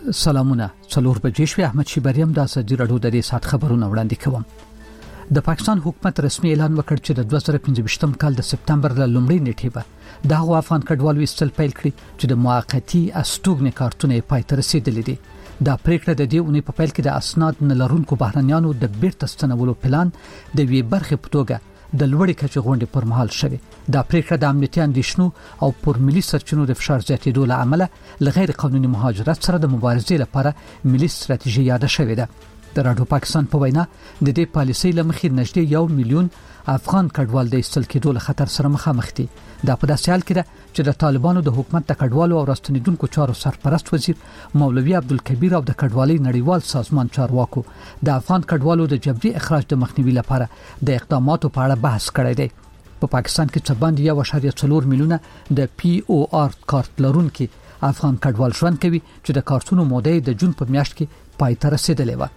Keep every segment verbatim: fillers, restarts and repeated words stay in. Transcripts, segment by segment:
سلامونه. څلور بجې شوې. احمد شیبریم د ازادي راډیو د دې سات خبرونه وړاندې کوم. د پاکستان حکومت رسمي اعلان وکړ چې د دوه زره پنځه کال د سپتمبر ل لومړۍ نیټې به د افغان کډوالو استل پیل کړي چې د موقتی استوګنې کارتونه پای ته رسیدلې دي. دا پریکړه د دې اونۍ په پیل کې د اسناد نه لرونکو بهرنیانو د بیرته ستنولو پلان د وی برخې په توګه د لوړې کچې غونډې پر مهال شوه. دا پریکړه د امنیتي اندیشنو او پر ملي سرچینو د فشار زیاتېدو له امله لغیر قانوني مهاجرت سره د مبارزې لپاره ملي ستراتیژي یاد شوې ده. د راډیو پاکستان په وینا د دې پالیسۍ لمخې نږدې یو میلیون افغان کډوال د استل کېدو له خطر سره مخامخ دي. دا په داسې حال کې ده چې د طالبانو د حکومت د کډوالو او راستنیدونکو چارو سرپرست وزیر مولوی عبدالکبیر او د کډوالۍ نړیوال سازمان چارواکو د افغان کډوالو د جبري اخراج د مخنیوي لپاره د اقداماتو په اړه بحث کړی دی. په پا پاکستان کې څه باندې یو اشاریه څلور میلیونه د پی او آر کارت لرونکي افغان کډوال ژوند کوي چې د کارتونو موده د جون په میاشت کې پای ته رسیدلې و.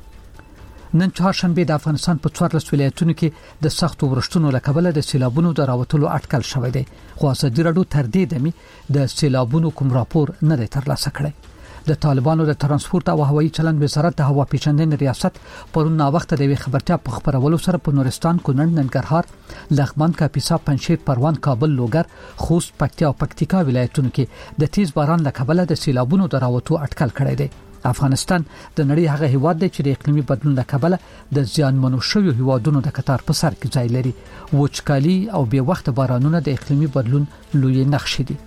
نن چهارشنبه د افغانستان په څوارلس ولایتونو کې د سختو ورښتونو له کبله د سیلابونو د راوتلو اټکل شوی دی. خو ازادي راډیو تر دې دمي د سیلابونو کوم راپور نه دی ترلاسه کړی. د طالبانو د ترانسپورت او هوایي چلند وزارت د هوا پیژندنې ریاست پرون نا وخت د وی خبرتیا په خبرولو سره په نورستان، کونړ، ننګرهار، لغمان، کاپیسا، پنجشیر، پروان، کابل، لوګر، خوست، پکتیا او پکتیکا ولایتونو کې د تیز باران له کبله د سیلابونو د راوتو اټکل کړی دی. افغانستان د نړۍ هغه هیواد دی چې د اقلیمي بدلون له کبله د زیانمنو شویو هیوادونو د کتار په سر کې ځای لري. وچکالي او بې وخت بارانونه د اقلیمي بدلون لوی نقشې دي.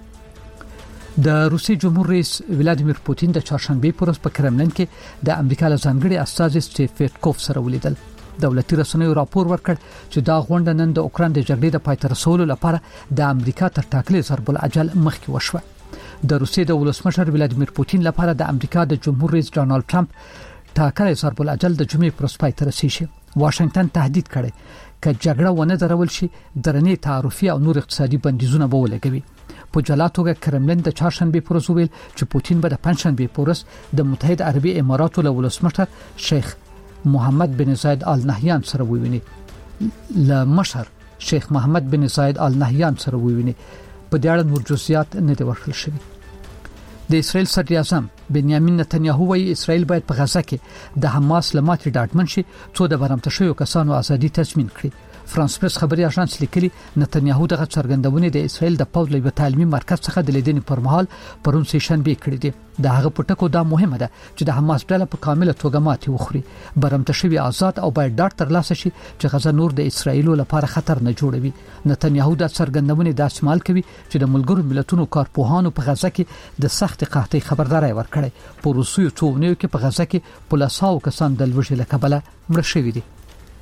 د روسي جمهور رئیس ولادیمیر پوتین د چهارشنبه په ورځ په کرملین کې د امریکا له ځانګړي استازي سټیف ویټکوف سره ولیدل. دولتي رسنیو راپور ورکړ چې دا غونډه نن د اوکران د جګړې د پای ته رسولو لپاره د امریکا تر ټاکلي ضرب العجل مخکې وشوه. د روسیې د ولسمشر ولادیمیر پوتین لپاره د امریکا د جمهور رئیس ډانلډ ټرمپ ټاکلي ضرب العجل د جمعې پر ورځ پای ته رسیږي. واشنگټن تهدید کړي چې جګړه ونه درول شي درنې تعرفي او نور اقتصادي بندیزونه به ولګوي. په جلا توګه کرملین د چهارشنبه پر ورځ ویل چې پوتین به د پنځشنبه پر ورځ د متحده عربي اماراتو له ولسمشر شیخ محمد بن زاید آل نهیان سره وویني. له مشر شیخ محمد بن زاید آل نهیان سره وویني. په دې اړه نور جزئیات نه دي ورکړل شوي. د اسرائیل صدر اعظم بنیامین نتنیاهو وايي اسرائیل باید په غزه کې د حماس لماتې ډاډمن شي څو د برمته شویو کسانو ازادي تضمین کړي. فرانس پریس خبري اژانس لیکلي نتنیاهو دغه څرګندونه د اسرائیل د پوځ له تعلیمي مرکز څخه د لیدنې پر مهال پرون سه شنبه کړې دي. د هغه پټکو دا مهمه ده چې د حماس ډله په کامله توګه ماتې وخوري. برمته شوی آزاد او باید ډاډ ترلاسه شي چې غزه نور د اسرائیل لپاره خطر نه جوړوي. نتنیاهو د څرګندونه د استعمال کوي چې د ملګرو ملتونو کارپوهانو په غزه کې د سخت قحطۍ خبرداري ورکړي. په روسیو څونیو کې په غزه کې پولیساو کسان د لوږې له کبله مړ شوي دي.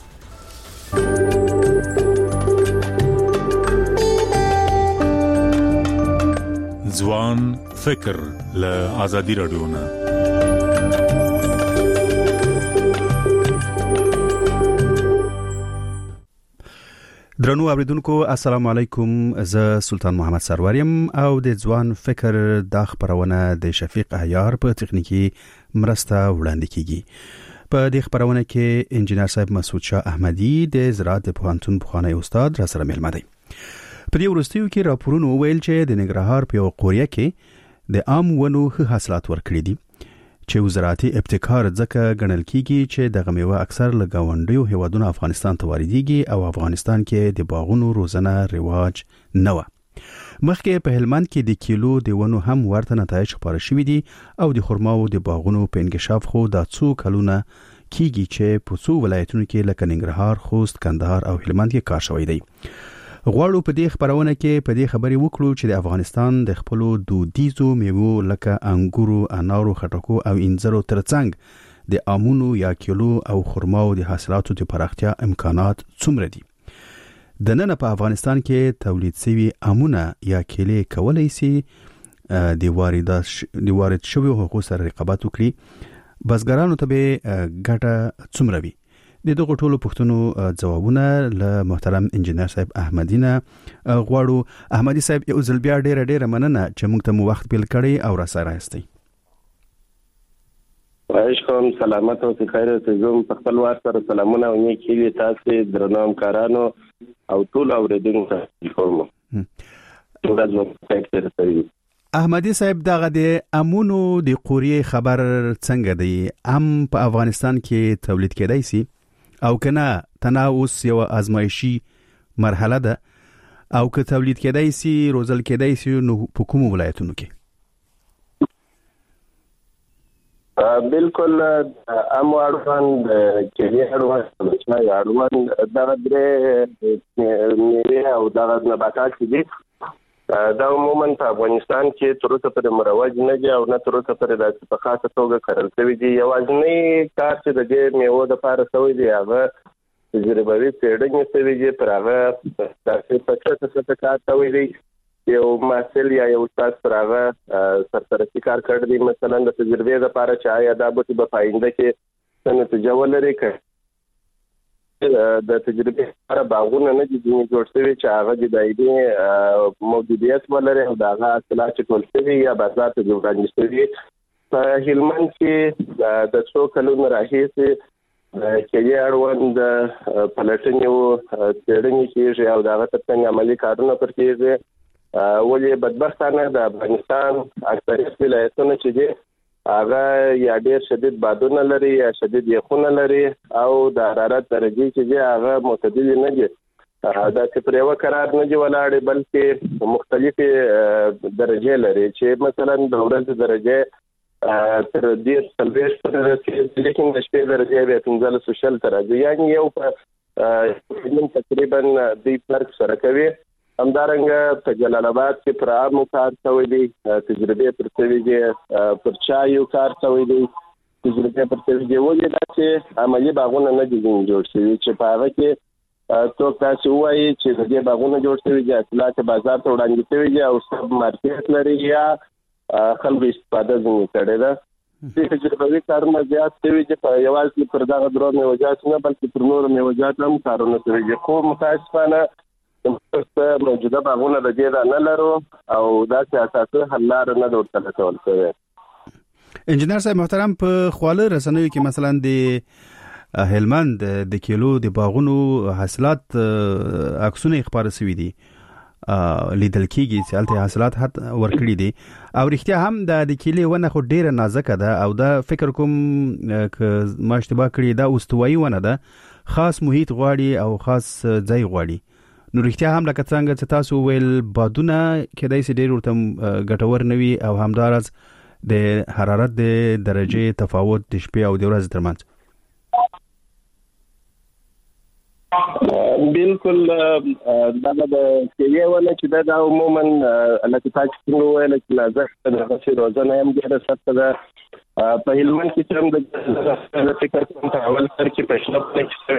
ځوان فکر له ازادي راډیو نه. درنو اوریدونکو السلام علیکم. زه سلطان محمد سروریم او د ځوان فکر د خبرونه د شفیق عیار په تخنیکی مرسته وړاندې کیږي. په دې خبرونه کې انجنیر صاحب مسعود شاه احمدی د زراعت پوهنتون بخوانی استاد را سره ملمه دی. په دې ورستیو کې راپورونه ویل چې د ننګرهار په قوریه کې د عام ونو ښه حاصلات ورکړي دي چې زراعتي ابتکار ځکه ګڼل کیږي چې د غمیوه اکثر له گاونډیو هیوادونو افغانستان ته واردېږي او افغانستان کې د باغونو روزنه رواج نه و. مخکې په هلمند کې د کیلو د ونو هم ورته نتایج خبره شوې دي او د خرماو د باغونو په انکشاف خو د څو کلونه کیږي چې په څو ولایتونو کې لکه ننګرهار، خوست، کندهار او هلمند کې کار شوی دی. غواړو په دې خبرونه کې په دې خبرې وکړو چې د افغانستان د خپل دودیزو میوو لکه انګورو، انارو، خټکو او انځرو ترڅنګ د امونو یا کیلو او خرماو د حاصلاتو د پراختیا امکانات څومره دي. د نن په افغانستان کې تولید شوی امونه یا کیلې کولای شي د واردات د وارد شویو حقوقو سره رقابت وکړي. بزګرانو ته به ګټه څومره وي؟ د دغه ټولو پوښتنو ځوابونه له محترم انجنیر صاحب احمدینا غواړو. احمدی صاحب یو ځل بیا ډیره ډیره مننه چې موږ ته مو وخت بیل کړی او را سره یاستئ. وايش کوم سلامت او خیر او زوم په خپل وار سره سلامونه او نیکی وي تاسو درنو همکارانو او ټول اوریدونکو ته کوم. ټول ځو فکر کوي. احمدي صاحب دغه د امونو د قوریه خبر څنګه دی؟ ام په افغانستان کې تولید کېدای شي او کنه تناوس یو ازمایشي مرحله ده او که تولید کېدای شي روزل کېدای شي نو په کوم ولایتونو کې؟ بالکل ام اړوند کې اړوند چې اړوند دا درې میوه او دا نباتات دي دا عموما په افغانستان کې تر اوسه پورې مروج نه دي او نه تر اوسه پورې د په خاصه توګه کرل شوی دي. یوازینی کار چې د دې میوه د لپاره شوی دی هغه تجربوي څېړنې شوي دي پر هغه تاسو په څه څه کار شوی دی. یو محصل یا یو استاد پر هغه سرپرستی کار کړی دی مثلا د تجربې لپاره چې آیا دا به په پاینده کې څه نتیجه ولري که د تجربې لپاره باغونه نه دي جوړ شوي چې هغه د دایمي موجودیت ولري او د هغه حاصلات چې ټول شوي یا بازار ته وړاندې شوي. په هلمند کې د څو کلونو راهیسې کې اړوند پلټنې او څېړنې کېږي او د هغه ترڅنګ عملي کارونه پر کېږي. ولې بدبختانه د افغانستان اکثریت ولایتونه چې دي هغه یا ډېر شدید بادونه لري یا شدید یخونه لري او د حرارت درجې چې دي هغه معتدل نه دي. دا چې پر یو قرار نه دي ولاړې بلکې مختلفې درجې لري چې مثلا د ورځې درجه تر ډېر څلوېښت پورې رسېږي لیکن د شپې درجې بیا پنځلس او شل ته راځي یعنې یو په تقریبا دوی فرق سره کوي. همدارنګه په جلال آباد کې پر عامو کار شوی دی تجربې پر شوي دي پر چایو کار شوی دی تجربې پر شوي دي. ولې دا چې عملي باغونه نه دي جوړ شوي چې په هغه کې څوک تاسو وایي چې د دې باغونه جوړ شوي دي حاصلات بازار ته وړاندې شوي دي او سب مارکیټ لري یا خلکو استفاده ځنې کړې ده. د تجربوي کارونه زیات شوي دي په یوازې پر دغه درو میوجات نه بلکې پر نورو میوجات هم کارونه شوي دي خو متاسفانه موجوده باغونه د دې نه لرو او دا چې اساسي حل لار نه ورته کول کوي. انجنیر صاحب محترم په خواله رسنیو کې مثلا د هلمند د کیلو د باغونو حاصلات عکسونه خبره شوي دي لیدل کېږي چې الته حاصلات حت ورکړي دي او رښتیا هم د کیلې ونه خو ډیره نازکه ده او دا فکر کوم ک ما اشتباه کړی دا استوایي ونه ده خاص محیط غواړي او خاص ځای غواړي. نو رښتیا هم لکه څنګه چې تاسو ویل بادونه کېدای شي ډېر ورته ګټور نه وي او همدارس د حرارت د درجې تفاوت د شپې او د ورځې ترمنځ. بالکل دا د کېږي ونه چې دا عموما لکه تاسو څنګه ویل چې لازم د غوښې روزنه هم ډېره سخته ده. په هلمند کې چې هم د فکر کوم په اول سر کې په شنه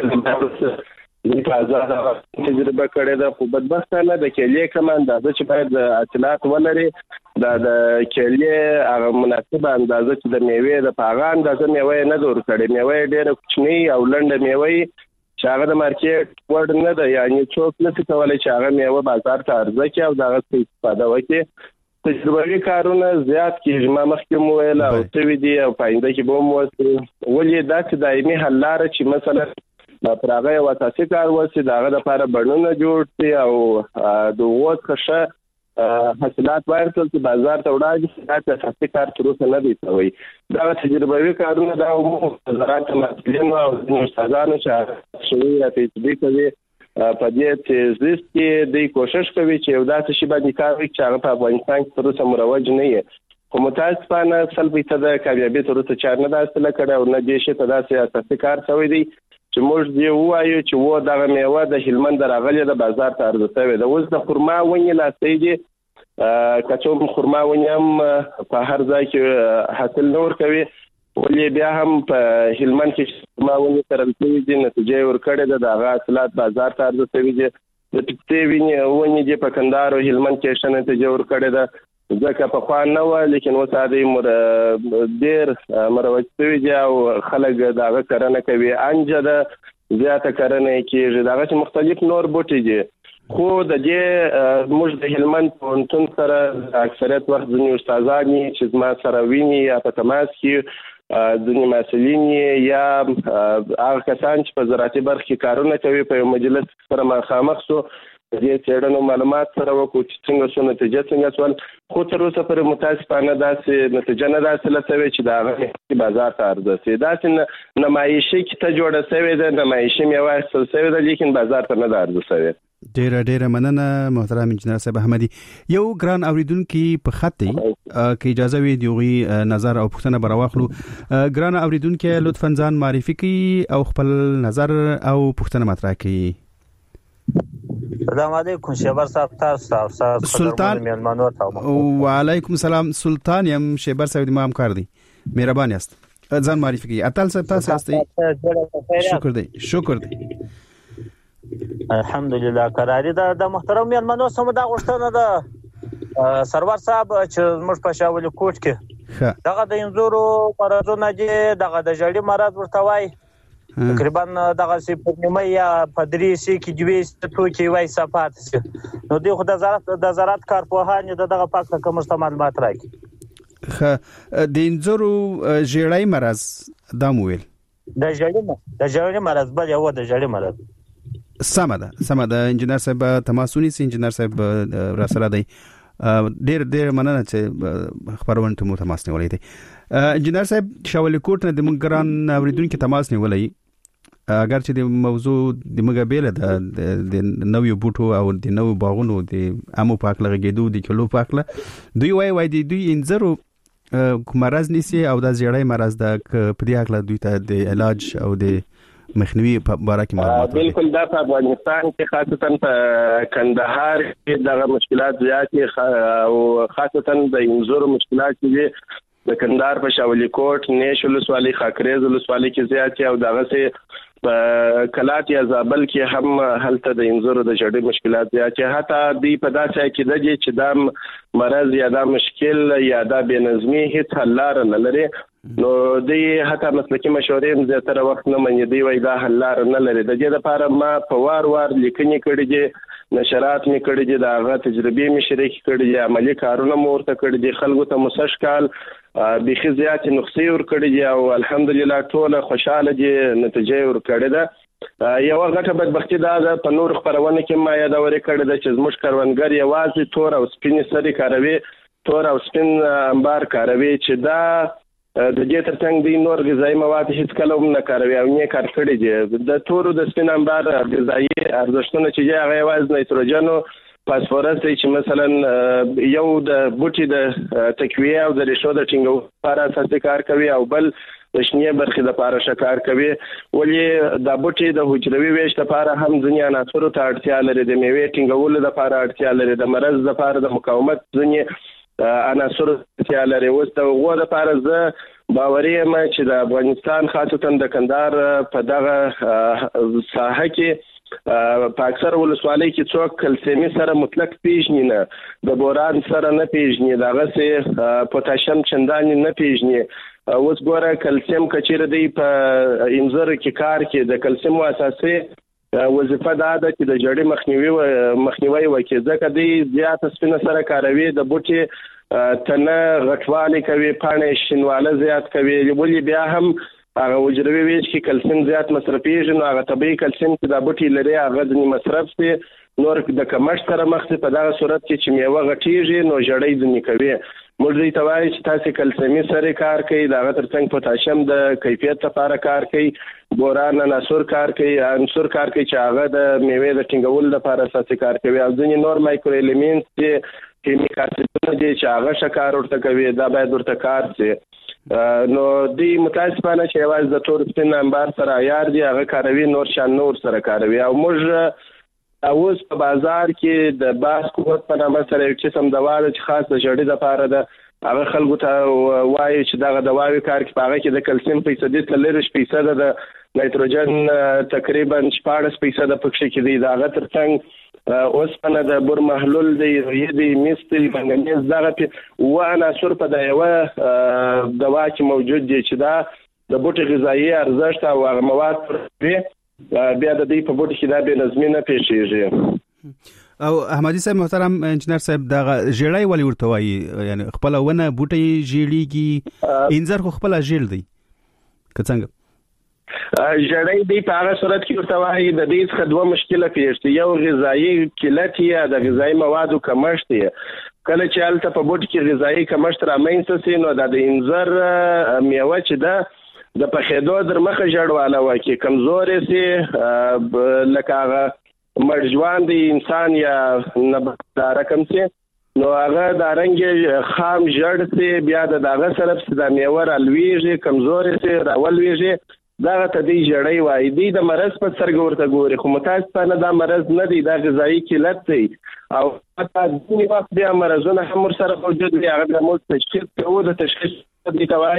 کې د آزاد تجربه کړې ده خو بدبختانه د کېلې کوم اندازه چې باید د حاصلات ولري دا د کېلې هغه مناسبه اندازه چې د میوې د پاغه اندازه میوې نه دور کړي میوې ډېره کوچنۍ او لنډه میوې چې هغه د مارکیټ وړ نه ده یعنی څوک نشي کولای چې هغه میوه بازار ته عرضه کړي او دغه استفاده وکړي. تجربوي کارونه زیات کېږي ما مخکې مو ویل او شوي دي او پاینده کې به مو ولې دا چې دایمي حل لاره چې مثلا پر هغه یو اساسي کار وسی د هغه لپاره بڼونه جوړ شي او د ووت ښه حاصلات ورکړل چې بازار ته وړاندې شي دا اساسي کار تر اوسه نه دی شوی. دا تجربوي کارونه دا عموما زراعت مسؤلینو او استادانو چې شوي یا تجربې کوي په دې تیزیس کې د کوشش کوي چې یو داسې شی باندې کار وکړي چې هغه په افغانستان کې تر اوسه مروج نه وي خو متاسفانه سلبي ته د کامیابي تر اوسه چار نه ده حاصله کړې او نه دې شي ته داسې اساسي کار شوی دی چې موږ دی وایو چې و دغه میوه د هلمند راغلي د بازار ته عرضه شوی ده. اوس د خرما ونې لاستی دي کچوم خرما ونې هم په هر ځای کې حاصل نه ورکوي ولې بیا هم په هلمند کې خرما ونې کرل شوي دي نتیجه ورکړې ده د هغه حاصلات بازار ته عرضه شوي دي. د پکتې ونې دي په کندهار او هلمند کې ښه نتیجه ورکړې ده ځکه په خوا نه و لیکن اوس هغه ډېر مروج شوي دي او خلک د هغه کرنه کوي انجه ده زیاته کرنه کېږي د هغه چې مختلف نور بوټي دي خو د دې موږ د هلمند پوهنتون سره اکثریت وخت ځینې استادان چې زما سره ویني یا په تماس کې ځینې مسؤلین یا هغه کسان چې په زراعتي برخه کې کارونه کوي په مجلس سره مخامخ شو دې څېړنو معلومات سره وکړو چې څنګه څو نتیجه څنګه سول، خو تر اوسه پورې متاسفانه داسې نتیجه نه ده حاصله شوې چې د هغه بازار ته عرضه شي. داسې نمایشي کیته جوړه شوې ده، نمایشي میوه اخیستل شوې ده، لیکن بازار ته نه ده عرضه شوې. ډیره ډیره مننه محترم انجنیر صاحب احمدي. یو ګران اوریدونکو په خط دی که اجازه وي دیوغي نظر او پوښتنه براوخلو. ګران اوریدونکو لطفا ځان معرفي کړئ او خپل نظر او پوښتنه مطرح کړئ. السلام علیکم شیبر صاحب، تاسو سلطان وعلیکم السلام. سلطان یم شیبر صاحب د ما همکار دی، مهربان یاست. ځان معرفي کړئ. اتل صاحب تاسو هستئ؟ شکر دی شکر دی الحمدلله. قراری ده د محترم میلمنو سم دا غوښتنه ده سرور صاحب چې موږ په شاولي کوټ کې دغه د انځورو مرزونه دي، دغه د جړی مرز ورته وای تقریبا دغه سی په نیمه یا په درې سی کې دوه توکي وای صفات شي. نو دی خو د زراعت د زراعت کارپوهان دغه پاک کوم معلومات راکړي. خ د انځورو جړی مرز دا مویل د جړی د جړی مرز بل یو د جړی مرز سمه ده سمه ده. انجنیر صاحب تماسونی سي انجنیر صاحب را سره دی. ډیر ډیر مننه چې خبرونه ته مو تماس نیولې دي. انجنیر صاحب شاولي کوټ نه د مونږ اوریدونکو تماس نیولې، اگر چې د موضوع د مګه بیل ده د نوې بوټو او د نوې باغونو د امو پاک لګیدو د کلو پاکله دوی وای وای دی دوی انځرو مرز نيسي او د زیړای مرز د پدې اکله دوی ته د علاج او د مخنیوي په اړه کې معلومات. بالکل دا په افغانستان کې خاصتا په کندهار کې دغه مشکلات زیات دي او خاصتا د انځورو مشکلات دي د کندهار په شاولي کوټ، نیش ولسوالۍ، خاکریز ولسوالۍ کې زیات دي او دغه سه په کلات یا زابل کې هم هلته د انځورو د جړې مشکلات زیات دي. حتی دی په داسې کې د چې دا مرض یا دا مشکل یا دا بې نظمي هیڅ حل لار نه لري. نو دی حتی مسلکي مشورې هم زیاتره وخت نه مني، دی وایي دا حل لار نه لري. د دې لپاره ما په وار وار لیکنې کړې دي، نشرات مې کړې دي، د هغه تجربې مې شریک کړې دي، عملي کارونه مې ورته کړې دي، خلکو ته مو سږ کال بیخي زیاتې نسخې ورکړې دي او الحمدلله ټوله خوشحاله دي، نتیجه یې ورکړې ده. یوه غټه بدبختي دا ده په نور خپرونه کې ما یادورې کړې ده چې زموږ کروندګر یوازې تور او سپینې سرې کاروي، تور او سپین انبار کاروي، چې دا د دې ترڅنګ د نور غذایی مواد هیڅ کله هم نه کاروي او نه کار کړی دي. د تور د سپین انبار غذایی ارزښتونه چې هغه یوازې نایتروجن او فاسفورس چې مثلا یو د بوټي د تقویه او د ریښو د ټینګولو لپاره اساسي کار کوي او بل د شنې برخې لپاره شکار کوي. ولې د بوټي د حجروي ویش لپاره هم ځینې عناصرو ته اړتیا لري، د میوې ټینګولو لپاره اړتیا لري، د مرض لپاره د مقاومت ځینې عناصر اړتیا لري. اوس د غوا لپاره زه باوري یم چې د افغانستان خاصتا د کندهار په دغه ساحه کې په اکثر ولسوالۍ کې څوک کلسیمي سره مطلق پیژني نه، د بوران سره نه پیژني، دغه سه پوتاشیم چنداني نه پیژني. اوس ګوره کلسیم کچیر دی په انځر کې کار کې د کلسیم اساسي وظیفه دا ده چې د جړې مخنیوي مخنیوي وکړي، ځکه دی زیات سپینه سره کاروي، د بوټي تنه غټوالی کوي، پاڼې شینواله زیات کوي. ولې بیا هم هغه حجروي ویش کې کلسیم زیات مصرفیږي، نو هغه طبیعي کلسیم چې د بوټي لري هغه ځنې مصرف شي، نور د کمښت سره مخ شي. په دغه صورت کې چې میوه غټیږي نو جړې ځنې کوي. موږ دې ته وایي چې تاسو کلسیمي سره کار کوي، د هغه ترڅنګ پوتاشیم د کیفیت لپاره کار کوي، بوران عناصر کار کوي، عنصر کار کوي چې هغه د میوې د ټینګولو لپاره اساسي کار کوي، او ځینې نور مایکرو الیمنټس چې کیمیکل اسیدونه دي چې هغه شکار ورته کوي، دا باید ورته کار شي. نو دی متاسفانه چې یوازې د تور سپین انبار سره عیار دي، هغه کاروي، نور شان نور سره کاروي. او موږ اوس په بازار کې د باس قوت په نامه سره یو قسم دوا ده چې خاص د جړې لپاره ده، هغه خلکو ته وایي چې دغه دواوی کار کې په هغه کې د کلسیم فیصدي څلوېښت فیصده د نایتروجن تقریبا شپاړس فیصده پکې کې دی، د هغه ترڅنګ اوسپنه د بور محلول دی، رویې دی، مس دی، منګنیز، دغه اووه عناصر په د یوه دوا کې موجود دي چې دا د بوټي غذایي ارزښت او هغه مواد پرې بیا د دې په بوټي کې دا بې نظمي نه پیښیږي. او احمدي صاحب محترم انجنیر صاحب دا ژړای ولې ورته وایي؟ یعنی خپل ونه بوټي ژیړیږي، انځر خو خپل ژیړ دی که څنګه؟ جړۍ دی په هغه صورت کې ورته وایي د دې څخه دوه مشکله پیښ یو غذایی قلت یا د غذایی موادو کمښت دی. کله چې الته په بوټ کې غذایی کمښت رامنځته شي نو د انځر میوه چې ده د پخېدو در مخه جړواله وکي کمزورې سي لکه هغه مرجوان دی انسان یا نبات رقم سي نو هغه د رنګ خام جړ سي بیا د دغه سره د میوه رالویږي کمزورې سي راولویږي دغه ته دی جړۍ وایي دی د مرض په سترګه ورته ګوري خو متاسفانه دا مرض نه دی دا غذایی قلت دی او حتی ځینې وخت بیا مرضونه هم ورسره موجود وي هغه بیا موږ تشخیص کوو د تشخیص دې ته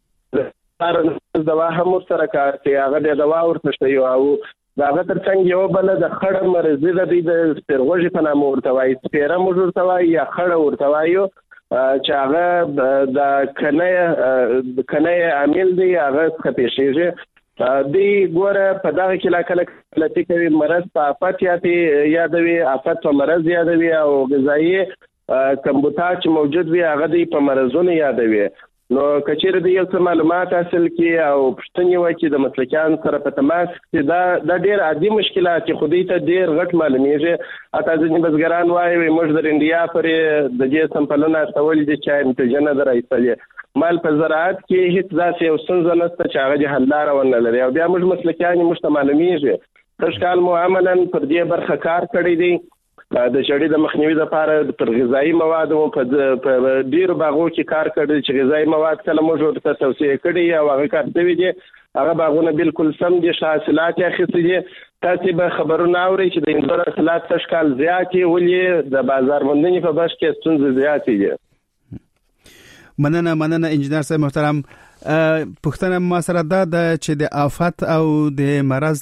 وایي دوا هم ورسره کار کوي هغه بیا دوا ورته ښیي او د هغه تر څنګ یوه بله د خړه مرضي ده دوی د سپېرغوږي په نامه ورته وایي سپېره موږ ورته وایي یا خړه ورته وایو چې هغه د کنۍ کنۍ عامل دی هغه څخه پیښیږي دی ګوره په دغه کې لا کله غلطي کوي مرض په آفت یادوي آفت په مرض یادوي او غذایي کمبوتاج موجود وي هغه دی په مرضونو یادوي. نو کچېره د یو څه معلومات حاصل کړي او پوښتنې وکړي د مسلکیانو سره په تماس کې دا د ډېر عادي مشکلات چې خو دې ته ډېر غټ معلومیږي. حتی ځینې بزګران وایي موږ د رنډیا پورې د دې سمپلونه استولي دي چې نتیجه نه ده رایستلې مال په زراعت کې هیڅ داسې یو ستونزه نشته چې هغه حل لاره ونه لري او بیا موږ مسلکیان موږ ته معلومیږي سږ کال مو عملاً پر دې برخه کار کړی دی د جړۍ د مخنیوي لپاره پر غذایی موادو په ډیرو باغو کې کار کړی چې غذایی مواد کله موږ ورته توصیه کړي او هغه کار شوي دي هغه باغونه بالکل سم دي ښه حاصلات یې اخیستي دي. تاسې به خبرونه اورئ چې د انځر حاصلات سږ کال زیات دي ولې د بازار موندنې په بخش کې ستونزې زیاتې دي. مننه مننه انجینر صاحب محترم. پښتنه ما سره دا د چې د آفت او د مرض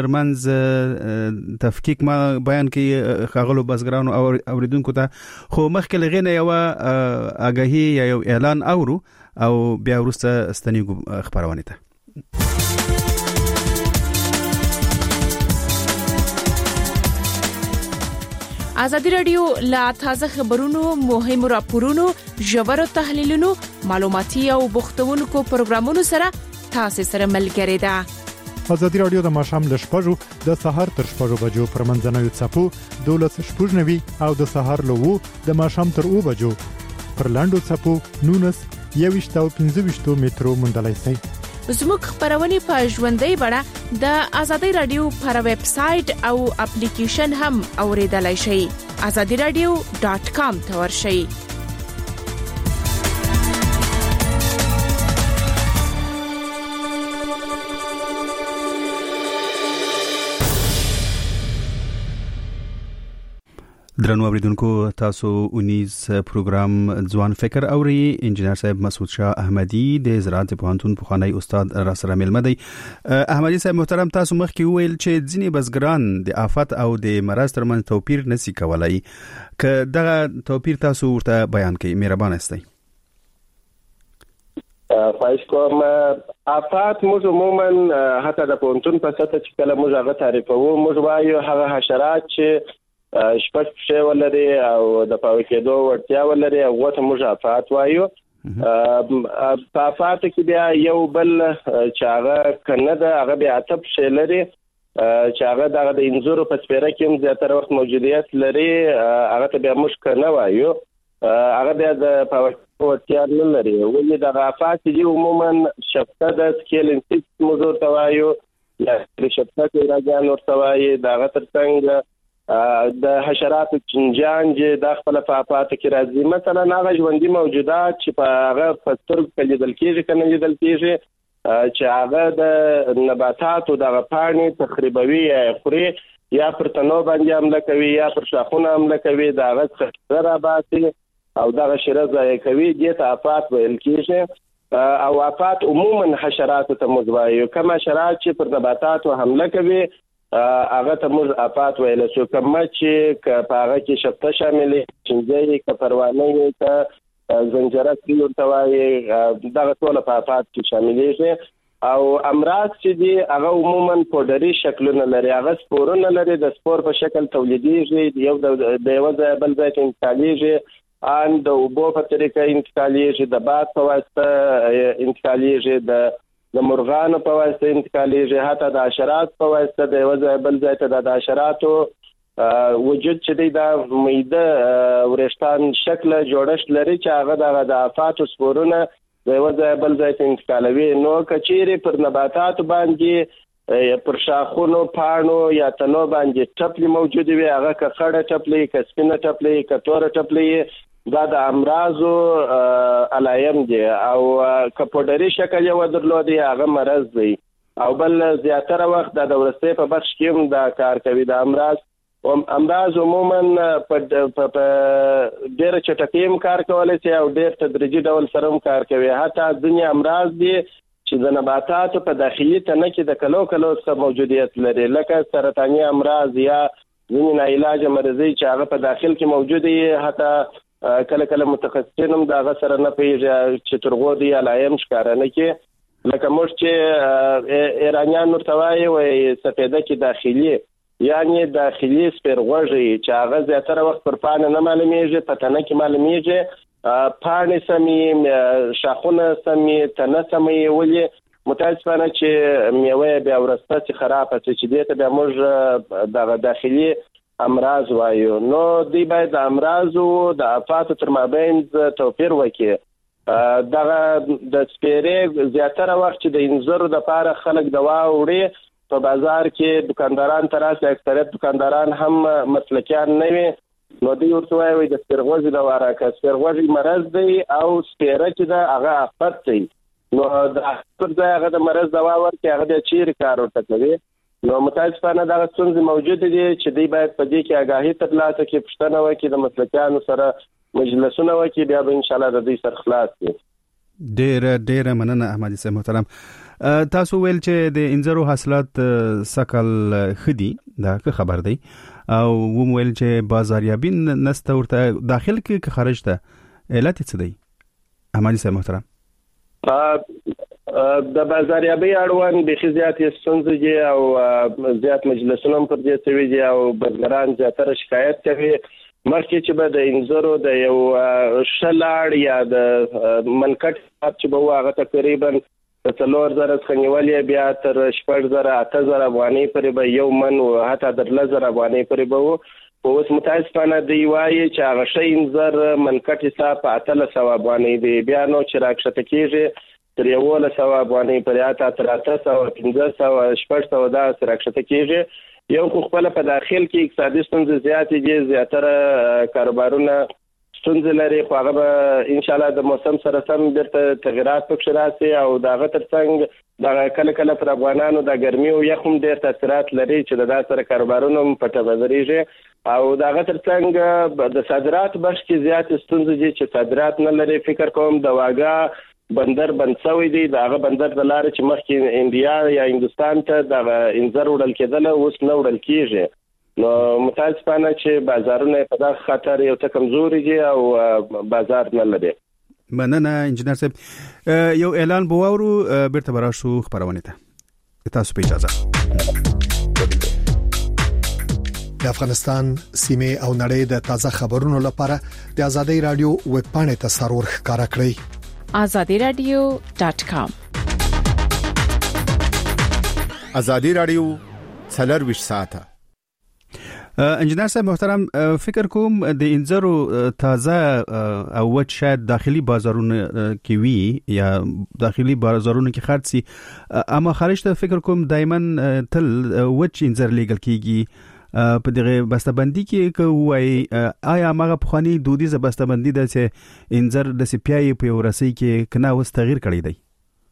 ترمنځ تفکیک ما بیان کې خغلو بزګرانو او اوریدونکو ته خو مخکې لغینه یو اگاهی یا یو اعلان اورو او بیا ورسته ستنیګو خبرونه ته. ازادي رادیو لا تازه خبرونو مهمو راپورونو ژورو تحلیلونو معلوماتي او بوختونکو پروګرامونو سره تاسو سره ملګری ده. ازادي رادیو د ماشام ل شپږو د سهار تر شپږو بجو پر منځنوي چپو دولس شپږنوي او د سهار له وو د ماشام تر او بجو پر لاندو چپو نونس یويشت او پنځه مترو مندلای سي. زموږ خبرونه په ژوندۍ بڼه د ازادي رادیو پر ویب سټ او اپلیکیشن هم اوریدلای شئ azadi radio dot com ته ورشئ. درنو اوریدونکو تاسو اونیز پروګرام ځوان فکر اوري. انجینر صاحب مسعود شاه احمدی د زراعت پوهنتون پخوانی استاد را سره ملمه دی. احمدی صاحب محترم تاسو مخکې ویل چې ځینې بزګران د آفت او د مرض ترمنځ توپیر نسی کولای که دغه توپیر تاسو ورته بیان کړئ مهربان استئ. خواهش کوم آفات موږ عموما حتی د پوهنتون په سطح چې کله موږ هغه تعریفوو موږ وایو هغه حشرات چې شپږ پښې ولري او د پاو کېدو وړتیا ولري او غوته موږ آفات وایو. په آفات کې بیا یو بل چې هغه کنه ده هغه بیا اته پښې لري چې هغه دغه د انځورو په سپېره کې هم زیاتره وخت موجودیت لري هغه ته بیا موږ کنه وایو هغه بیا د پاو وړتیا نه لري ولې دغه آفات چې عموما شفته د سکیل انسیکس موږ ورته وایو یا د شفته راځان ورته وایي دغه تر څنګ د حشراتو چنجان چې د خپل په آفات کې راځي مثلا هغه ژوندۍ موجودات چې په هغه په سترګو کې لیدل کېږي کنه لیدل کېږي چې هغه د نباتاتو د غپاڼې تخریبوي یا خوري یا پر تنو باندې حمله کوي یا پر شاخونه حمله کوي دا هغه څه را باسي او دا شره ځای کوي د آفات ویل کېږي او آفات عموما حشرات ته مزوایو کما حشرات چې پر نباتاتو حمله کوي هغه ته موږ آفات ویل شو کوم چې په هغه کې شفته شاملې چنجي ک پروانه ک زنجره کې ورته وایي دغه ټول په آفات کې شاملې او امراض چې دي هغه عموما پودري شکلونه لري هغه سپورونه لري د سپور په شکل تولیدېږي یو د یو ځای بل ځای کې انتقالېږي ان د اوبو په طریقه انتقالېږي د باد په واسطه انتقالېږي د د مرغانو په واسطه انتقالېږي، حتی د حشرات په واسطه د یو ځای بل ځای ته د حشراتو وجود چې دی دا میده ورشتان شکل جوړښت لري چې هغه د آفاتو سپورونه د یو ځای بل ځای ته انتقالوي. نو کچېرې پر نباتاتو باندې پر شاخونو پاڼو یا تنو باندې ټپلې موجود وي، هغه که خړه ټپلې که سپینه ټپلې که توره ټپلې دا د امراضو علایم دي، او که پوډري شکل یې ودرلودي هغه مرض دی. او بل زیاتره وخت د وروستۍ په بخش کې هم دا کار کوي. د امراض امراض عموما په ډېر چټکۍ هم کار کولی شي او ډېر تدریجي ډول سره هم کار کوي. حتی ځینې امراض دي چې د نباتاتو په داخلي تنه کې د کلو کلو څخه موجودیت لري، لکه سرطاني امراض یا ځینې ناعلاجه مرضۍ چې هغه په داخل کې موجود دي. حتی کله کله متخصصین هم د هغه سره نه پوهېږي چې تر هغو دوی علایم ښکاره نه کړي. لکه موږ چې ایرانیان ورته وایي وایي سپېده کې داخلي، یعنی داخلي سپېرغوږی چې هغه زیاتره وخت پر پاڼه نه معلومیږي، په تنه کې معلومیږي. پاڼې سمې، شاخونه سمې، تنه سمې، ولې متاسفانه چې میوه بیا ورسته چې خرابه شي چې دې ته بیا موږ دغه داخلي امراض وایو. نو دوی باید د امراضو د آفاتو تر مابین توپیر وکړي. دغه د سپېرې زیاتره وخت چې د انځرو دپاره خلک دوا وړي په بازار کې دکانداران ته راسي، اکثریت دکانداران هم مسلکیان نه وي، نو دوی ورته وایي د سپېرغوږي دوا راکړه. سپېرغوږي مرض دی او سپېره چې ده هغه آفت دی. نو د آفت پر ځای هغه د مرض دوا ورکړي، هغه د چیرې کار ورته کوي. نو متاسفانه دغه ستونزې موجودې دي چې دوی باید په دې کې آګاهي ترلاسه کړي، پوښتنه وکړي، د مسلکیانو سره مجلسونه وکړي، بیا به انشاءالله د دوی سر خلاص وي. ډېره ډېره مننه احمدي صاحب محترم. تاسو ویل چې د انځرو حاصلات سکل خدي، دا که خبر دی، او و ویل چې بازاریابي نسته ورته داخل کې که خارج ته، علت څه دی احمدي صاحب محترم؟ د بازاریابي اړوند بيخي زیاتې ستونزې دي او زیات مجلسونه هم پر دې شوي دي او بزګران زیاتره شکایت کوي. مخکې چې به د انځرو د یو ښه لاړ یا د منکټ چې به و هغه تقریبا د څلور زره څخه نیولې بیا تر شپږ زره اته زره افغانۍ پورې به یو من و، حتی در لس زره افغانۍ پورې به و. خو اوس متاسفانه دوی وایي چې هغه ښه انځر منکټ حساب په اتلس سوه افغانۍ دی، بیا نو چې راکښته کېږي تر یولس سوه افغانۍ پورې، حتی تر اته سوه، پنځه سوه، شپږ سوه داسې راکښته کېږي. یو خو خپله په داخل کې اقتصادي ستونزې زیاتې دي، زیاتره کاروبارونه ستونزې لري، خو هغه به انشاءالله د موسم سره سم بیرته تغیرات پکښې راسي. او د هغه تر څنګ دغه کله کله پر افغانانو د ګرمي او یخ هم ډېر تاثیرات لري چې د دا سره کاروبارونه هم پټه بدرېږي. او د هغه تر څنګ د صادرات بخش کې زیاتې ستونزې دي چې صادرات نه لري. فکر کوم د واګا بندر بند شوی دی، د هغه بندر د لارې چې مخکې انډیا یا هندوستان ته د انځر وړل کېدله اوس نه وړل کېږي. نو متاسفانه چې بازارونه په دغه خاطر یو څه کمزوري دي او بازار نه لري. مننه انجنیر صاحب. یو اعلان به واورو بیرته به راشو خپرونې ته. تاسو په اجازه. د افغانستان سیمه او نړۍ د تازه خبرونو لپاره د ازادي رادیو ویب پاڼې ته سرور ښکارا کړئ. azadi radio dot com. ازادي رادیو څلور ویشت ساعته. انجنیر صاحب محترم، فکر کوم د انځرو تازه او وچ شاید داخلي بازارونه کې وي یا داخلي بازارونه کې خرڅ سي، اما خارج ته فکر کوم دایمن تل وچ انځر لیږل کیږي. په دغه بسته‌بندي کې کوي آیا هغه پخوانی دودیزه بسته‌بندي د چې انځر د سپیای په ورسي کې کنا وس تغییر کړی دی؟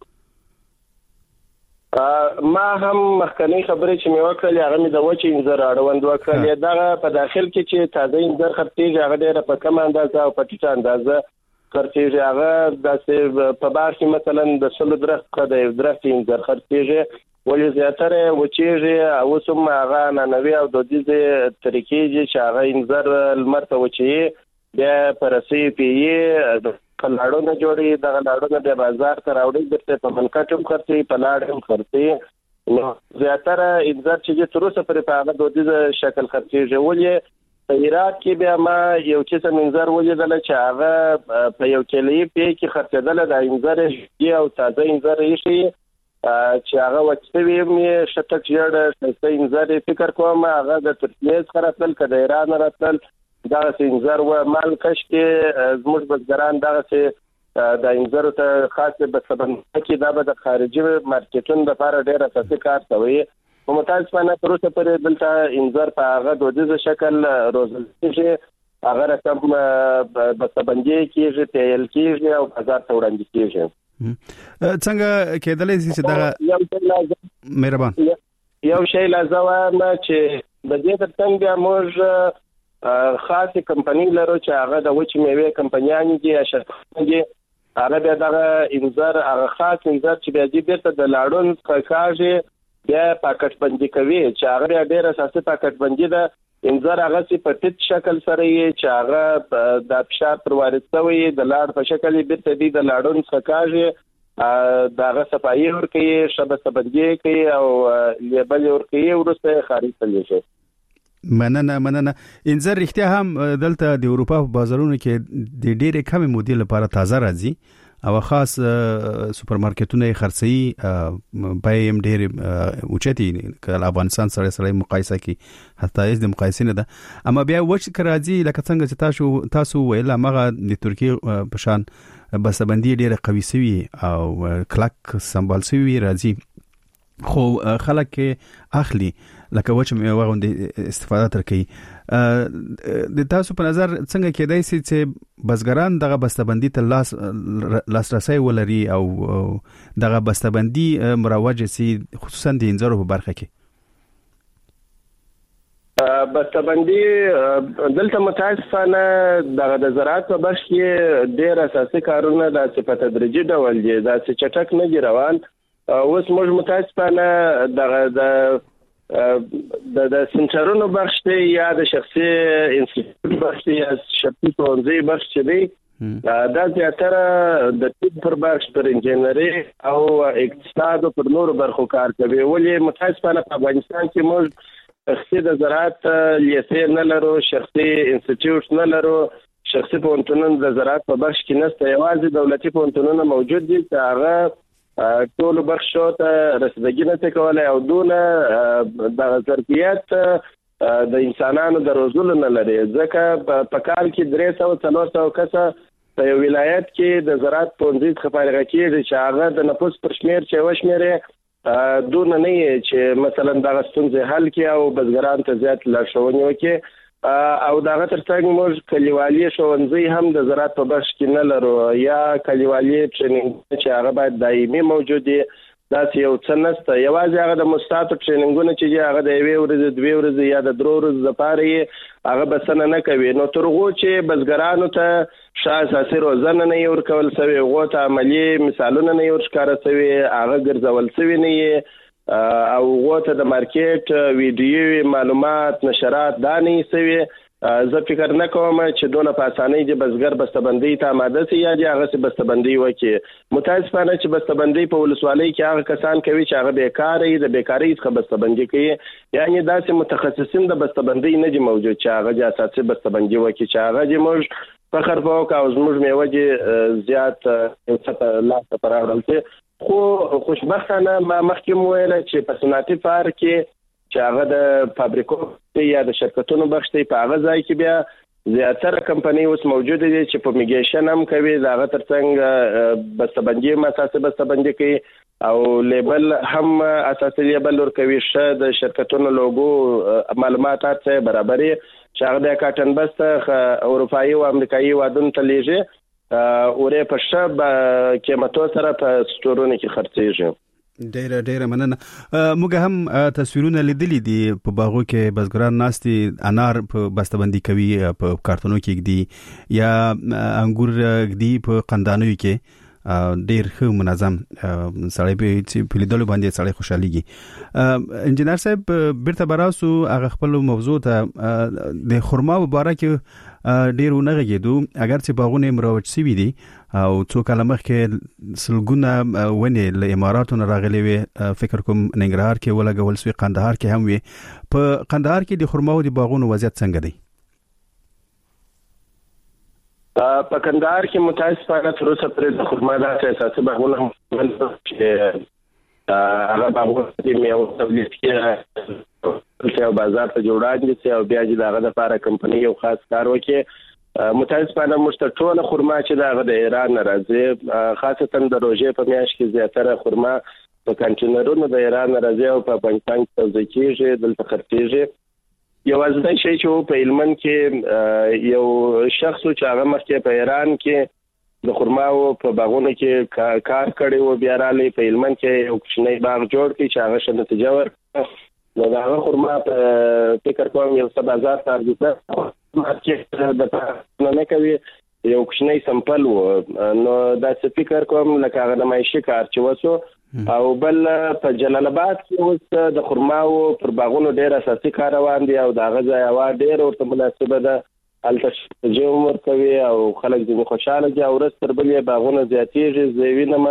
ما هم مخکنی خبرې چې مې وکړلې هغه مې د وچ انځر اړوند وکړلې. دغه په داخل کې چې تازه انځر خرڅېږي هغه ډېره په کم اندازه او په ټیټه اندازه خرڅېږي. هغه داسې په باغ کې مثلا د سلو درخت څخه د یو درخت انځر خرڅېږي، ولې زیاتره وچېږي. اوس هم هغه نانوي او دودیزې طریقې دي چې هغه انځر لمر ته وچوي، بیا په رسۍ پیي، لاړونه جوړي، دغه لاړونه بیا بازار ته راوړي، بیرته په منکټ هم خرڅوي، په لاړ هم خرڅوي. نو زیاتره انځر چې تر اوسه پورې په هغه دودیزه شکل خرڅېږي. ولې په هرات کې بیا ما یو قسم انځر ولیدل چې هغه په یو کیلې پی کې خرڅېدل، د انځر او تازه انځر یې چې هغه وڅوي مې شتک جوړ شته انځر فکر کوم هغه د ترکیه څخه راتل کده ایران راتل دا انځر و مال کش کې زموږ بزګران دا چې د انځر ته خاصه بسبند کې دا به د خارجي مارکیټونو لپاره ډېر اساسي کار کوي په متاسفانه تر اوسه پورې دلته انځر په هغه دودیز شکل روزل کېږي هغه رقم بسبندي کېږي تیل کېږي او بازار ته وړاندې کېږي څنګه کېدلې چې دا مهربان یو شی لازم چې د دې ترڅنګ بیا موږ خاصه کمپنی لرو چې هغه د وچ میوه کمپنیان دي یا شرکتونه دي هغه بیا د انځر هغه خاص انځر چې بیا دې بیرته د لاړون څخه بیا پاکټ بندي کوي چې هغه ډېر اساسي پاکټ بندي ده انځر هغه چې په تیت شکل سره یې چې هغه د فشار پر وارد شوی د لاړ په شکل بیرته دی د لاړون څخه کاږي داغه صفایي ورکوي شبکه بندي کوي او لیبل ورکوي ورسته خارج تللی مننه مننه انځر رښتیا هم دلته د اروپا په بازارونو کې د ډېرې کمې مودې لپاره تازه راځي او خاص سوپرمارکټونه یې خرڅي بایم ډېر اوچتي کله افغانستان سره سره مقایسه کی حتی د مقایسې نه ده اما بیا وچ راځي لکه څنګه چې تاسو تاسو ویل هغه د ترکیه په شان بسبندي ډېر قوي سوي او کلک سمبال سوي راځي خو خلک اخلي لکه وچ میوه غوندې استفاده تر کوي د تاسو په نظر څنګه کېدای شي چې بزګران دغه بسته‌بندي ته لاس لاسرسي ولري او دغه بسته‌بندي مروج شي خصوصا د انځرو په برخه کې بسته‌بندي دلته متاسفانه د زراعت په برخه کې ډېر اساسي کارونه د په تدریجي ډول دي دا چې چټک نه دي روان اوس موږ متاسفانه دغه د د د سنټرونو بخش دی یا د شخصي انسټیټیوټ بخش دی یا شخصي پروژې بخش دی دا زیاتره د طب پر بخش پر انجینری او اقتصاد پر نور برخو کار کوي ولې متاسفانه په افغانستان کې موږ شخصي د زراعت لیسې نه لرو شخصي انسټیټیوټ نه لرو شخصي پوهنتونونه د زراعت په بخش کې نشته یوازې دولتي پوهنتونونه موجود دي چې هغه ټول بخشو ته رسیدګي نه کولای او دونه د ظرفیت د انسانانو د روزلو نه لري ځکه په کال کې درې سوه څلور سوه کسه په یو ولایت کې د زراعت پوهنځي څخه فارغ کېږي چې هغه د نفوس پر شمیر چې وشمېرې دونه نه چې مثلا دغه ستونزې حل کړي او بزګران ته زیات لارښوونې وکړي او دغه ترڅنګ موږ کلیوالي ښوونځي هم د زراعت په بخش کې نه لرو یا کلیوالي ټریننګ چې هغه باید دایمي موجود وي دا یو څه نشته یوازې هغه د مستعد ټریننګونه چې هغه د یوې ورځې دوه ورځې یا د درو ورځې لپاره یې هغه بسنه نه کوي نو ترغو چې بزګرانو ته شاه اساسي روزنه نه ورکول شوی غو ته عملی مثالونه نه ورښکاره شوی هغه ګرځول شوی نه او غوته د مارکیټ ویډیو معلومات نشرات دانې سوي زه فکر نه کوم چې دونه په اسانۍ د بزګر بسته‌بندي ته آماده سي یا د هغه بسته‌بندي وکي متاسفانه چې بسته‌بندي په ولسوالۍ کې هغه کسان کوي چې هغه بیکاري د بیکاري څخه بسته‌بندي کوي یعنی داسې متخصصین د بسته‌بندي نه دي موجود چې هغه د اساسي بسته‌بندي وکي چې هغه د موږ فخر په او زموږ میوه دي زیات یو څه لا څه پراوړل خو خوشبختانه ما مخکې ویل چې په صنعتي فار کې چې هغه د فابریکو یا د شرکتونو بخش دی په هغه ځای کې بیا زیاتره کمپنۍ اوس موجود دي چې په میګیشن هم کوي دا هغه ترڅنګ بسته‌بندي اساسي بسته‌بندي کوي او لیبل هم اساسي لیبل ورکوي شه د شرکتونو لوګو معلومات ته برابرې چې هغه د کاټن بسته اروپایي او امریکایي وادونو ته لیږي اورې په شب قیمتو سره په سټورونو کې خرڅېږي ډېر ډېر مننه موږ هم تصویرونه لیدلي دي په باغو کې بزګران ناستي انار په بسته‌بندي کوي په کارتونو کې دي یا انګور دي په قندانو کې ډېر ښه منظم سړی په لیدلو باندې سړی خوشاليږي انجنیر صاحب بیرته براسو هغه خپل موضوع ته د خرما مبارک ډیر ونغږیدو اگر چې باغونه مروج شوي دي او څو کاله مخکې سلګونه ونې له اماراتو نه راغلي وي فکر کوم ننګرهار کې ولګول شوي قندهار کې هم وي په قندهار کې د خرماو د باغونو وضعیت څنګه دی په قندهار کې متاسفانه تر اوسه پرې د خرما د اساسي باغونو چې هغه باغونه چې میوه تولید کړي او بازار ته جوړاندي چې او بیا چې دغه لپاره کمپنۍ یو خاص کار وکړي متاسفانه موږ ټول خرما چې دغه د ایران راځي خاصتا د روزې په میاشت کې زیاتره خرما په کانټینرونو د ایران راځي او په افغانستان کې توزیع کیږي دلته خرڅیږي یو ځای شي چې په هلمند کې یو شخص چې هغه مخکې په ایران کې د خرماو په باغونو کې کار کړی و بیا رالی په هلمند کې یو کوچنی باغ جوړ کړي چې هغه ښه نتیجه ورکړه نو د هغه خرما په فکر کوم یو څه بازار ته ارزښت مارکیټ د پاره نه کوي یو کوچنی سمپل و نو دا څه فکر کوم لکه هغه د معیشي کار چې وسو او بل په جلال آباد کې اوس د خرماو پر باغونو ډېر اساسي کار روان دي او دا غځای هوا ډېر ورته مناسبه ده هلته جوم ورکوي او خلک ځینې خوشاله دي او ورځ تر بلې باغونه زیاتېږي زه وینم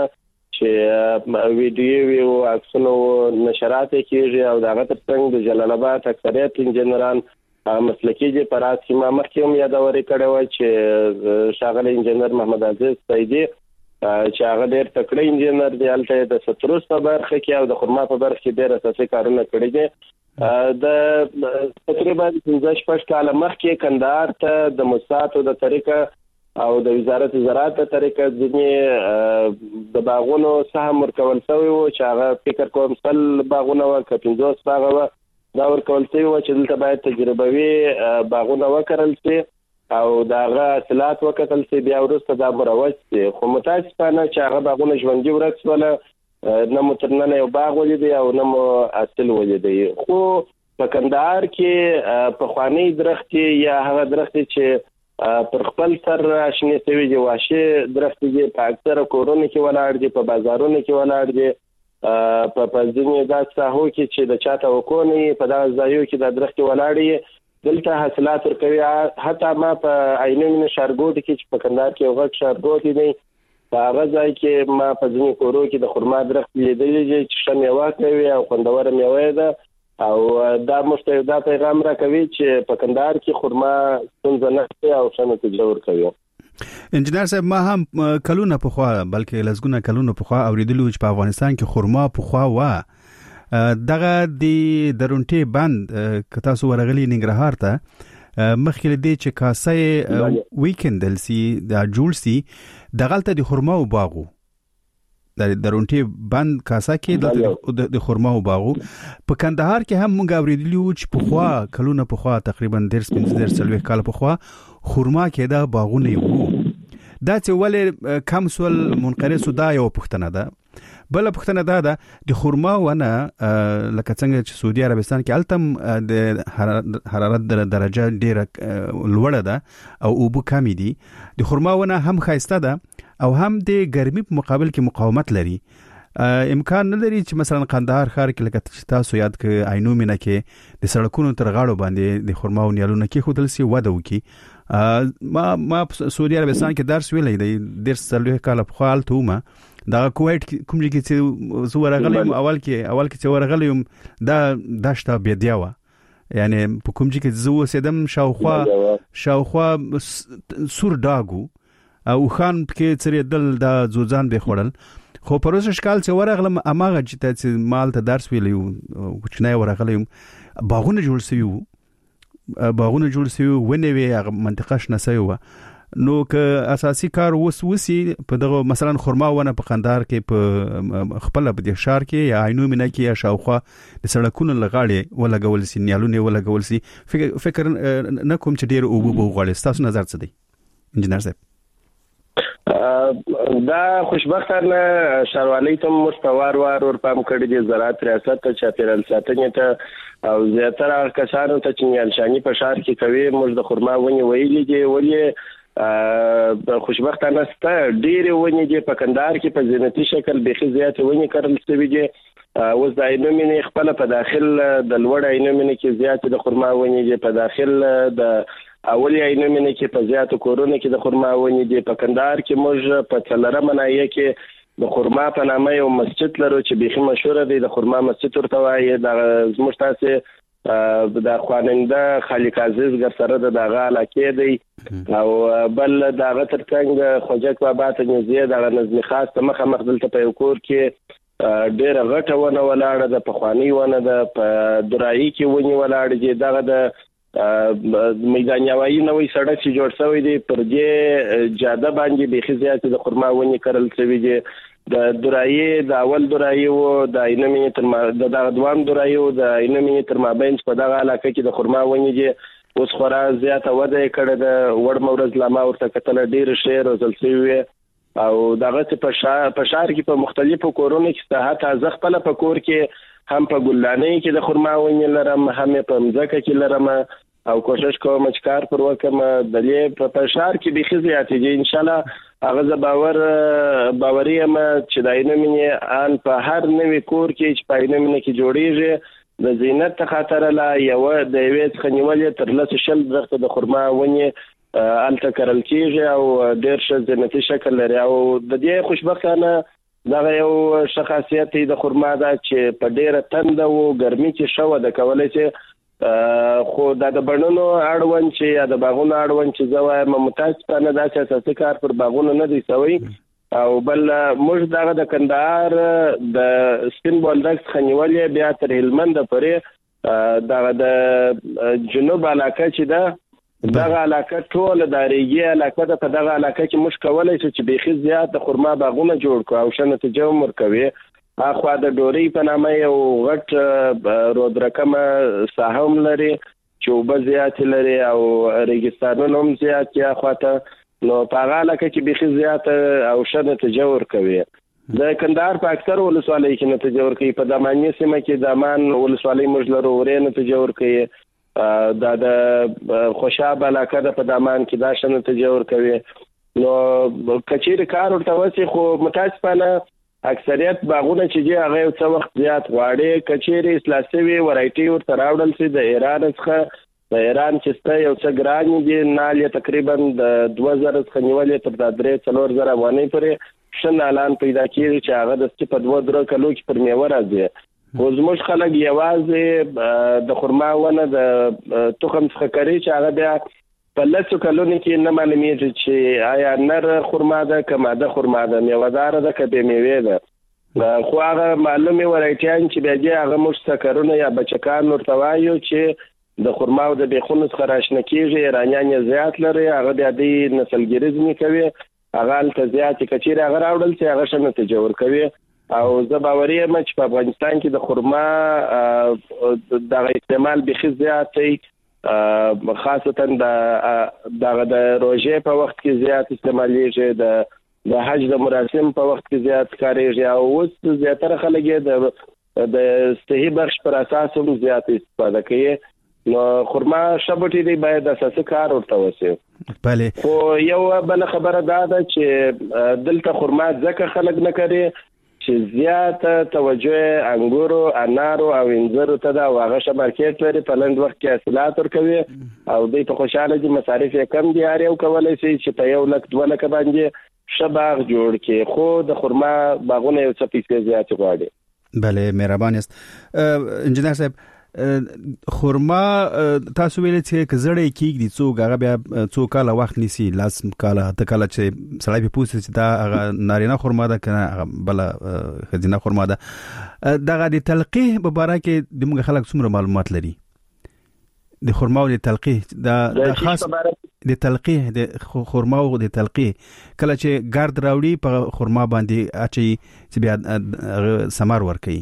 چې ویډیو او عکسونه نشرات کېږي او دا غتر څنګه د جلال آباد اکثریت انجنیران مسلکي دي پر اساس ما مخکې هم یادوري کړې و چې شاغلی انجنیر محمد عزیز سیدی چې هغه ډېر تکړه انجنیر دی هلته د ستروس په برخه کې او د خرما په برخه کې ډېر اساسي کارونه کړي دي د تقریبا پنځه شپږ کاله مخکې کندهار ته د موسساتو د طریقه او د وزارت زراعت په طریقه ځینې د باغونو سهم ورکول شوی و چې هغه فکر کوم سل باغونه و که پنځوس باغه و دا ورکول شوی و چې دلته باید تجربوي باغونه وکرل شي او داغه اصلاحات وکتل سي بیا ورسته دا مروج سي خو متاسفانه چې هغه باغونه ژوندۍ ورکس ولا نه مترنه یو باغ ولیدي او نه مو اصل ولیدي خو په کندهار کې په خواني درخت یا هغه درخت چې پر خپل سر شنه سوي دي واشه درخت دي په اکثره کورونو کې ولاړ دي په بازارونو کې ولاړ دي په پځینې دا څاهو کې چې د چاته وکونی په دا ځایو کې د درخت ولاړ دلته حاصلات ورکوي حتی ما په عینومینه شارګوټ کې چې په کندهار کې یو غټ شارګوټ دی په هغه ځای کې ما په ځینې کورو کې د خرما درخت لیدلی دی چې ښه میوه کوي او خوندوره میوه ده او دا موږ دا پیغام راکوي چې په کندهار کې خرما ستونزه نشته او ښه نتیجه ورکوي انجنیر صاحب ما هم کلونه پخوا بلکې لسګونه کلونه پخوا اوریدلو چې په افغانستان کې خرما پخوا و دغه د درونټي بند که تاسو ورغلي ننګرهار ته مخکې دې چې کاسه ویکندل سي د جوړ سي دغلته د خرماو باغو د درونټي بند کاسه کې د خرماو باغو په کندهار کې هم موږ اوریدلو چې پخوا کلونه پخوا تقریبا درس پنځه درس څلوي کال پخوا خرما کې دا باغونه وو دا چې ولې کم سول منقرض دا یو پښتنه ده بل پښتنه دا ده د خرما ونه لکه څنګه چې سعودي عربستان کې التم د حرارت درجه ډیره لوړه ده او اوبو کمی دي د خرما ونه هم خایسته ده او هم د ګرمي په مقابل کې مقاومت لري امکان نه لري چې مثلا قندهار ښار کې لکه تاسو یاد ک عینومینه کې د سړکونو تر غاړو باندې د خرما او نیالونه کې خودل سي وده وکي ما ما سعودي عربستان کې درس ویلې دی درس څلوي کال په خپل تومه دا کویت کوم کې چې زو ورغلم اول کې اول کې چې ورغلم دا داشته بيدیاوه یعنی په کوم کې زو سیدم شاوخوا شاوخوا سور داغو او خان کې چې دل دا زوزان به خړل خو پروسه شکال چې ورغلم اماغه چې مال ته درس ویلې کوچنی ورغلم باغونه جوړ سيو باغونه جوړ سيو ونه وی منطقه شناسي و نو که اساسي کار وس وسی په دغه مثلا خرما ونه په قندهار کې په خپل په دې شهر کې یا عینومینه کې یا شاوخوا د سړکونو لغاړي ولګول سي نیالونه ولګول سي فکر نه کوم چې ډیر او بو غوړي تاسو نظر څه دی انجنیر صاحب دا خوشبختانه شاروالۍ ته مستوار وار ور پام کړی دی زراعت ریاست ته چاپیرال ساتنې ته او زیاتره کسانو ته چې نیالشانی په شهر کې کوي موږ د خرما ونی ویلې دی ولې خوشبختانه ست ډېر ونی دی په کندهار کې په زینتي شکل بيخي زیات ونی کړل شوی دی اوس د عینومینه خپل په داخل د لوړ عینومینه کې زیات د خرما ونی دی په داخل د اولی عینومینه کې په زیاتو کورونو کې د خرما ونی دی په کندهار کې موږ په څلرمه ناحیه کې د خرما په نامه یو مسجد لرو چې بيخي مشهور دی د خرما مسجد ورته وایي د زموږ تاسو د خواننده خالق عزیز ګر سره د دغه علاقې دی او بل دغه ترڅنګ خوجک بابا ته نږدې د نظم خاص مخه مخ دلته په یو کور کې ډېر غټه ونه ولاړه د پخوانی ونه د درایي کې ونی ولاړه چې دغه د میدانیاوي نوې سړک چې جوړ شوی دی پر دې جاده باندې به خزيات د خرما ونی کرل شوی دی د درایي د اول درایي او د اینمې تر ما د دغه دوام درایي او د اینمې تر مابین په دغه علاقه کې د خرما ونی دی اوس خورا زیاته وده کړه د وړ مورز لامه ورته کتل ډیر شیر او زلسوي او دغه په شهر په شهر کې په مختلفو کورونو کې ساحت ازخ په په کور کې هم په ګلانې کې د خرما ونی لرم هم په مځکه کې لرم او کوشش کوم چې کار پر وکم د دې په شهر کې به خزيات دي ان شاء الله هغه باور باوري ام چې داینه منې ان په هر نوې کور کې چې پاینه منې کې جوړیږي د زینت خاطر لا یو د وېڅ خنیولې تر لاسه شل درخت د خرما ونی الته کرل کیږي او ډېر ښه زینتي شکل لري او د دې خوشبختانه دا یو شخصیت د خرما دا چې په ډېر تند او ګرمي کې شو د کولای چې خو د بڼونو اړوند چې یا د باغونو اړوند چې زوایم متاسفانه دا چې اساسي کار پر باغونو نه دی سوی او بل موږ دغه د کندهار د سپین بولډکس خنیولې بیا تر هلمند پورې دغه د جنوب علاقه چې ده دغه علاقه ټول د ریګي علاقه د په دغه علاقه کې مش کولای چې بيخي زیات د خرما باغونه جوړ کو او شنه تجو مرکوي اخوا د ډوري په نامه یو غټ رود رقمه ساحوم لري چې وب زیات لري او ریګستانونه هم زیات یا خواته نو په هغه علاقه کې بيخي زیات او شنه تجو مرکوي د کندهار په اکثر ولسوالۍ کې نه تجو مرکوي په دمانې سیمه کې دمان ولسوالۍ مجلرو ورې نه تجو مرکوي دا د خوشاب علاقه د پدامان کې دا شنه تجاور کوي نو کچیر کار ورته وسی خو متاسفانه اکثریت باغونه چې دی هغه څو وخت زیات غواړي کچیر اسلاسوي ورایټي ورته راوړل سي د ایران څخه د ایران چې ست یو څه ګران دي نالي تقریبا د دوه زره څخه نیولې تر د درې څلور زره باندې پرې شنه اعلان پیدا کیږي چې هغه د ست په دوه درو کلو کې پر میوه راځي خو زموږ خلک یوازې د خرما ونه د تخم څخه کوي چې هغه بیا په لاسو کلونو کې نه معلومیږي چې آیا نر خرما ده کما ده خرما ده میوهدار ده کبه میوه ده خو هغه معلومه ورایټیان چې بیا هغه مشتکرونه یا بچکان ورته وایو چې د خرما او د بیخونو څخه راشنه کیږي ایرانیان زیات لري هغه د دې نسلګریزم کوي هغه الته زیات کچیر هغه راوړل چې هغه شنه تجور کوي او زه باوري یم چې په افغانستان کې د خرما د استعمال به زیات دی خاصتا د دغه د روزه په وخت کې زیات استعمالېږي د د حج د مراسم په وخت کې زیات کاریږي او اوس زیاتره خلک د د صحیح بخش پر اساس هم زیات استفاده کوي نو خرما شبټي دی باید اساسي کار ورته وسی بله خو یو بل خبره دا ده چې دلته خرما ځکه خلک نه کوي چې زیات توجه انګورو انارو او انځرو ته دا واغه مارکیټ لري په لند وخت کې حاصلات ورکوي او دوی په خوشاله دي مصارف یې کم دي اړ یو کولای شي چې په یو لک دوه لک باندې شباغ جوړ کړي خو د خرما باغونه یو څه پیسې زیات غواړي بله مهربان است انجنیر صاحب خرما تاسو ویل چې کزړې کېږي څو هغه بیا څو کال وخت نیسي لاس کال ته کال چې سړی په پوسټ چې دا نارینه خرما ده کنه بل خزینه خرما ده دغه د تلقیح په اړه کې د موږ خلک څومره معلومات لري د خرما او د تلقیح د خاص د تلقیح د خرما او د تلقیح کله چې ګرد راوړي په خرما باندې اچي چې بیا ثمر ورکړي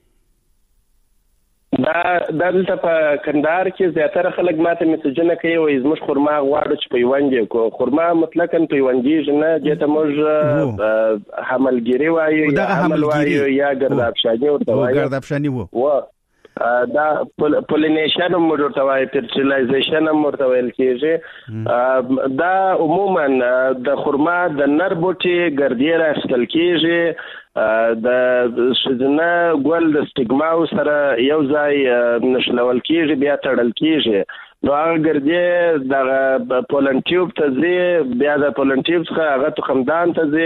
دا دلته په کندهار کې زیاتره خلک ماته میسجونه کوي او زموږ خرما غواړي چې پیوندې کو خرما مطلقاً پیوندې نه دته موږ حملګری وایو یا حمل وایو یا ګردابشاني ورته وایو ګردابشاني وو دا پولینیشن هم ورته وایي فرټیلایزیشن هم ورته ویل کېږي دا عموما د خرما د نر بوټي ګردې راستل کېږي د شذنه ګل د سټیګما سره یو ځای نشلول کېږي بیا تړل کېږي نو هغه ګردې د پولن ټیوب ته ځي بیا د پولن ټیوب څخه هغه تخمدان ته ځي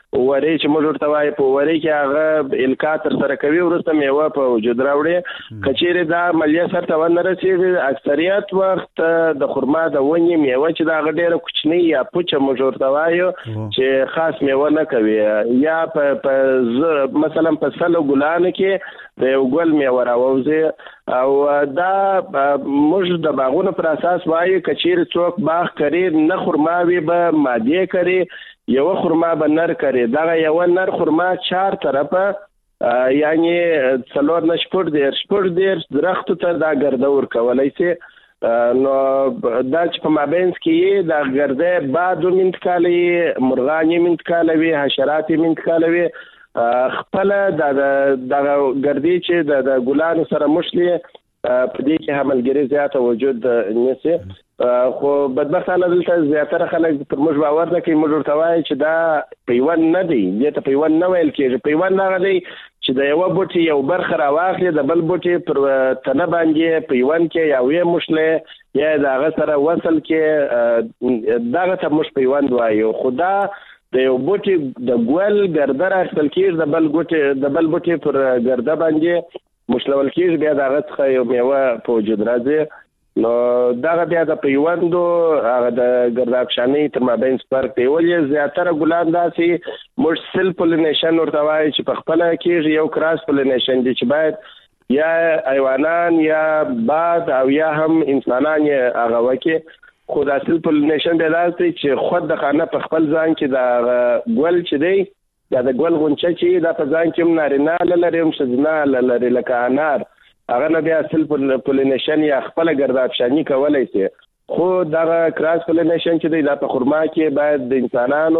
وری چې موږ ورته وایي په وری کې هغه الکا تر سره کوي ورسته میوه په وجود راوړي کچېره دا عملیه سره ونه رسیدي اکثریت وخت د خرما د ونی میوه چې دا غډېره کوچنی یا پوچه موږ ورته وایو چې خاص میوه نه کوي یا په مثلا په سلو ګلانو کې د یو ګل میوه راوځي او دا موږ د باغونو پر اساس وایو کچېره څوک باغ کوي نه خرماوي به ماده کوي یو خرما به نر کوي دا یو نر خرما چار طرفه یعنی څلور نشپور دیر شپور دیر درخت ته دا ګرده ور کولای شي نو دا چې په مابینس کې دا ګرده بعد منت کالي مرغانی منت کالوي حشرات منت کالوي خپل د د ګردي چې د ګلانو سره مشلي په دې کې حملګری زیاته وجود نشي خو بدبختانه دلته زیاتره خلک پر موږ باور نه کوي موږ ورته وایي چې دا پیوند نه دی دې ته پیوند نه ویل کېږي پیوند نه دی چې د یو بوټي یو برخه راواخلي د بل بوټي پر تنه باندې پیوند کې یا وې مشله یا د هغه سره وصل کې دغه ته موږ پیوند وایو خدا د یو بوټي د ګل ګرده راخل کېږي د بل بوټي د بل بوټي پر ګرده باندې مشلول کېږي بیا دغه څخه یو میوه په وجود راځي نو دا بیا د پیوندو هغه د ګردابشاني تر مابین فرق دی ولې زیاتره ګلان داسي موږ سل پولینیشن ورته وایي چې په خپل کې یو کراس پولینیشن دي چې باید یا حیوانان یا باد او یا هم انسانان هغه وکي خو د سل پولینیشن دی داسي چې خود د خانه په خپل ځان کې د ګل چې دی دا د ګل غونچه چې دا په ځان کې نارینه لري هم ښځینه لري لکه انار هغه نه بیا سل پولینیشن یا خپل ګردابشاني کولای شي خو دا کراس پولینیشن چې دی دا په خرما کې باید د انسانانو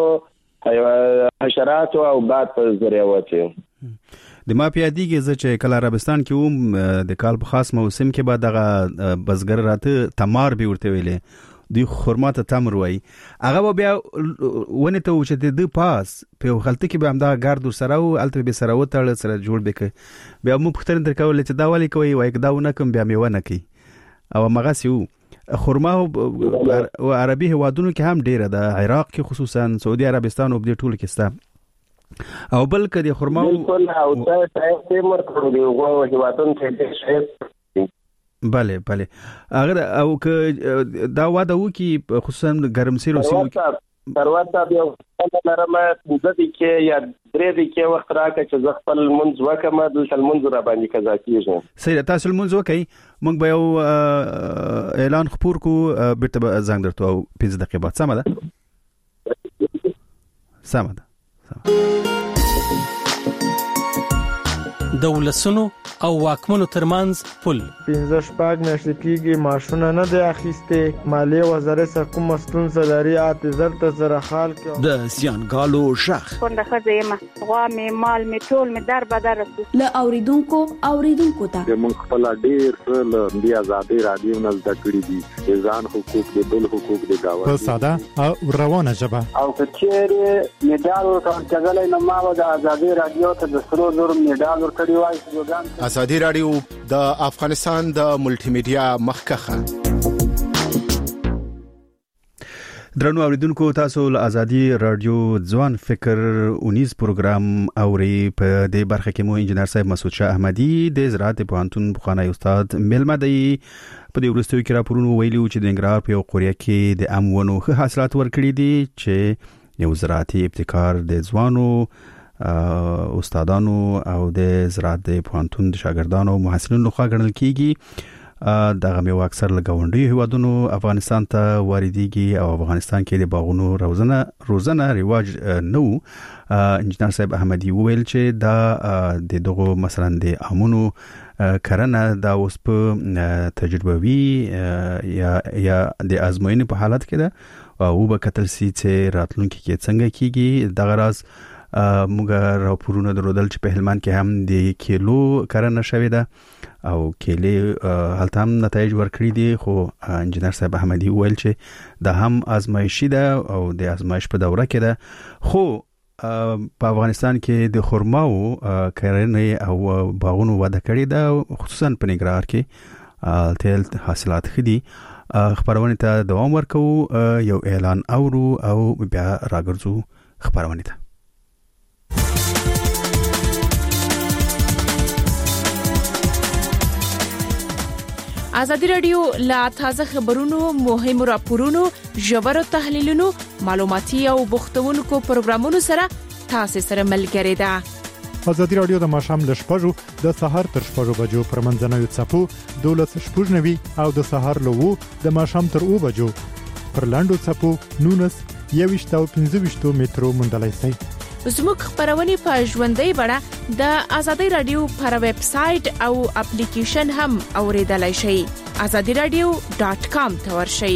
حشراتو او باد په ذریعہ وته د ما پیادیږي چې کله عربستان کې هم د کال په خاص موسم کې بعد دغه بزګر راته تمار به ورته ویلې دی خرما ته تمر وای هغه بیا ونه ته چې د پاس په غلطی کې به هم دا ګارد سره او الته به سره وتړل سره جوړ بک بیا مو پختن تر کول چې دا والی کوي وای دا ونه کوم بیا میو نه کوي او مغاسي خرما او عربي هوادونو کې هم ډیره ده عراق کې خصوصا سعودي عربستان او د ټول کې ستا او بل کدي خرما بالکل او دا څه مرکو دی او هوادونو کې څه بله بله هغه او که دا واده وکي خصوصا ګرمسیر او سیمو ثروت صاحب یو لرمه د دې کې یا درې دې کې وخت راکړه چې ز خپل منځ وکم د منځ را باندې قضا کیږي سید تاسو منځ وکي موږ به یو اعلان خبر کو بیرته زنګ درته او پنځه دقیقې بعد سم ده سم ده دولسونو او واکمنو ترمنځ پل پنځه شپږ میاشتې کېږي معاشونه نه دی اخیستې مالیې وزارت سره کوم ستونزه لري اته زر ته زره خال کې د زیانګالو شخ څنګه خځې ما غوا مې مال مې ټول مې در بدر له اوریدونکو اوریدونکو ته موږ خپل ډیر له دی آزادي رادیو نه زده کړی دي ځان حقوق د بل حقوق د گاوه په ساده او روانه ژبه او کچېره میډال ورکړل نو ما د آزادي رادیو ته د سرو زر میډال ورکړی وای آزادي رادیو د افغانستان د ملټي میډیا مخکخه درنو اوریدونکو تاسو له آزادي رادیو ځوان فکر اونیز پروګرام اوري په دې برخه کې مو انجنیر صاحب مسعود شاه احمدي د زراعت پوهنتون بخوانی استاد ملما دی په دې ورستوي کې راپورونه ویلي چې د انګرار په قريه کې د امونو ښه حاصلات ورکړي دي چې یو زراعتي ابتکار د ځوانو استادانو او د زراعت پوهنتون د شاګردانو او محصلینو لخوا ګڼل کیږي دغه میوه اکثر لګاونډي هیوادونو افغانستان ته واردېږي او افغانستان کې د باغونو روزنه روزنه رواج نو انجنیر صاحب احمدي وویل چې دا د دغه مثلا د امونو کرنه دا اوس په تجربوي یا یا د ازموینې په حالت کې ده او به کتل سي چې راتلونکي کې څنګه کیږي دغه راز موږ راپورونه درودل چې په هلمند کې هم د کیلو کرنه شوې ده او کېلې هلته هم نتایج ورکړي دي خو انجنیر صاحب احمدي ویل چې دا هم آزمایشي ده او د آزمایش په دوره کې ده خو په افغانستان کې د خرماو کرنې او باغونو وده کړې ده خصوصا په ننګرهار کې تل حاصلات خدي خبرونه ته دوام ورکو یو اعلان اورو او بیا راګرځو خبرونه ته ازادي رادیو لا تازه خبرونو مهم راپورونو ژور تحلیلونو معلوماتي او بوختونکو پروګرامونو سره تاسو سره ملګری ده. ازادي رادیو د ماشام له شپږو د سهار تر شپږو بجو پر منځنوي چپو دولس شپږنوي او د سهار له وو د ماشام تر او بجو پر لاندو چپو نونس یويشت او پنځه مترو مندلای سي. زموږ خبرونه په ژوندۍ بڼه د ازادي رادیو پر ویب سټ او اپلیکیشن هم اوریدلای شئ. azadi radio dot com ته ورشئ.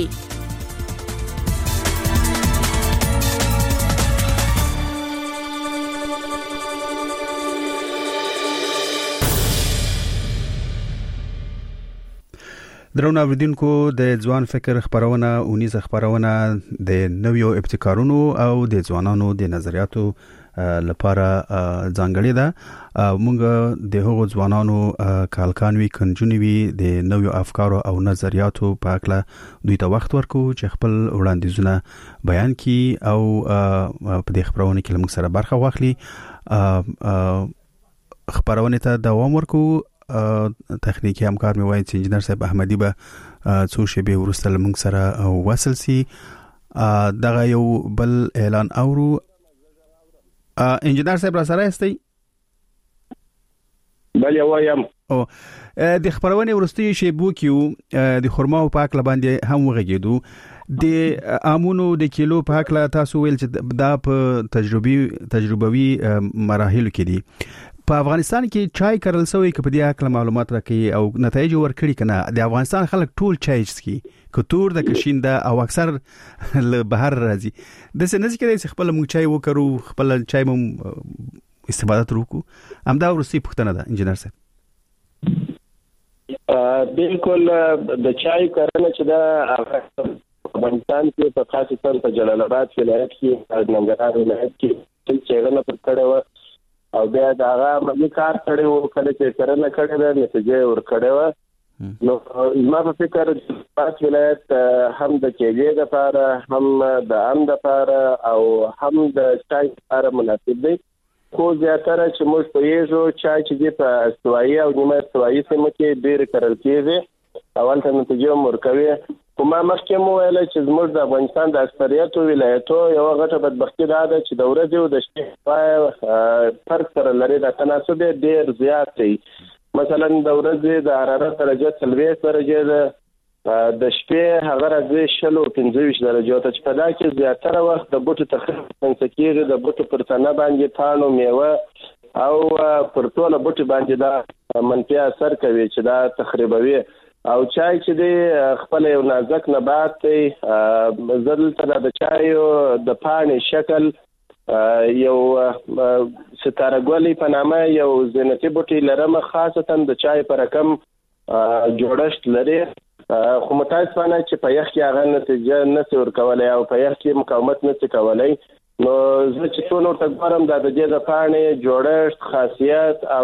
درنو اوریدونکو د ځوان فکر خبرونه اونیز خبرونه د نویو ابتکارونو او د ځوانانو د نظریاتو لپاره ځانګړې ده. موږ د هغو ځوانانو کالکانوي کنجونوي د نویو افکارو او نظریاتو په اړه دوی ته وخت ورکو چې خپل وړاندیزونه بیان کړي او په دې خبرونه کې موږ سره برخه واخلي. خبرونه ته دوام ورکو. تخنیکی همکار مې وایي چې انجنیر صاحب احمدی به څو شېبې وروسته موږ سره وصل سي. دغه یو بل اعلان اورو. انجنیر صاحب را سره استي؟ بله وایم. او د خبرونه ورستي شیبو کیو د خرما په اکل باندې هم وغږیدو. د امونو د کیلو په اکل تاسو ویل چې دا په تجربي تجربوي مراحل کې دي. په افغانستان کې چای کرل سوی کې په دې اکل معلومات راکړي او نتایج ورکړي کنه. د افغانستان خلک ټول چای څکي کتور د کشینده او اکثر له بهر راځي. د سنځ کې د خپل مونږ چای وکړو خپل چای مو استفاده وکړو. همدا ورسي پښتنه ده انجنیر صاحب. بالکل د چای کرنه چې د افغانستان کې په خاصه په جلال آباد ولایت کې ننګرهار ولایت کې څېړنه پر کړه و او بیا دا هغه ملي کار کړي وو کله چې کرنه کړي ده نتیجه ور کړي و. نو ما په فکر پات ولایت هم د کېږي د لپاره هم د ام د لپاره او هم د چای لپاره مناسب دی. خو زیاتره چې موږ په یوه چای چې په استوایي او نیمه استوایي سیمه کې ډېر کرل کېږي اول ته نتیجه ورکوي. خو ما مخکې مو ویل چې زموږ د افغانستان د اکثریتو ولایتو یو غټه بدبختي ده چې د ورځې او د شپې فرق سره لري. د تناسب ډېر زیات دی. مثلا د ورځې د حرارت درجه څلوېښت درجې ده، د شپې هغه راځي شل او پنځه ویشت درجې ته چې په دا کې زیاتره وخت د بوټو تخریب څنګه د بوټو پر تنه باندې پاڼو میوه او پر ټول بوټو باندې دا منفي اثر کوي چې دا تخریبوي. او چای چې دی خپل یو نازک نبات دی. زدل ته د چای د پاڼې شکل یو ستاره ګولې په نامه یو زینتي بوټي لرمه خاصتا د چای پر رقم جوړښت لري. خو متاسفانه چې په یخ کې هغه نتیجه نشي ورکولای او په یخ کې مقاومت نشي کولای. نو زه چې څو نور تګبرم د دې د پاڼې جوړښت خاصیت او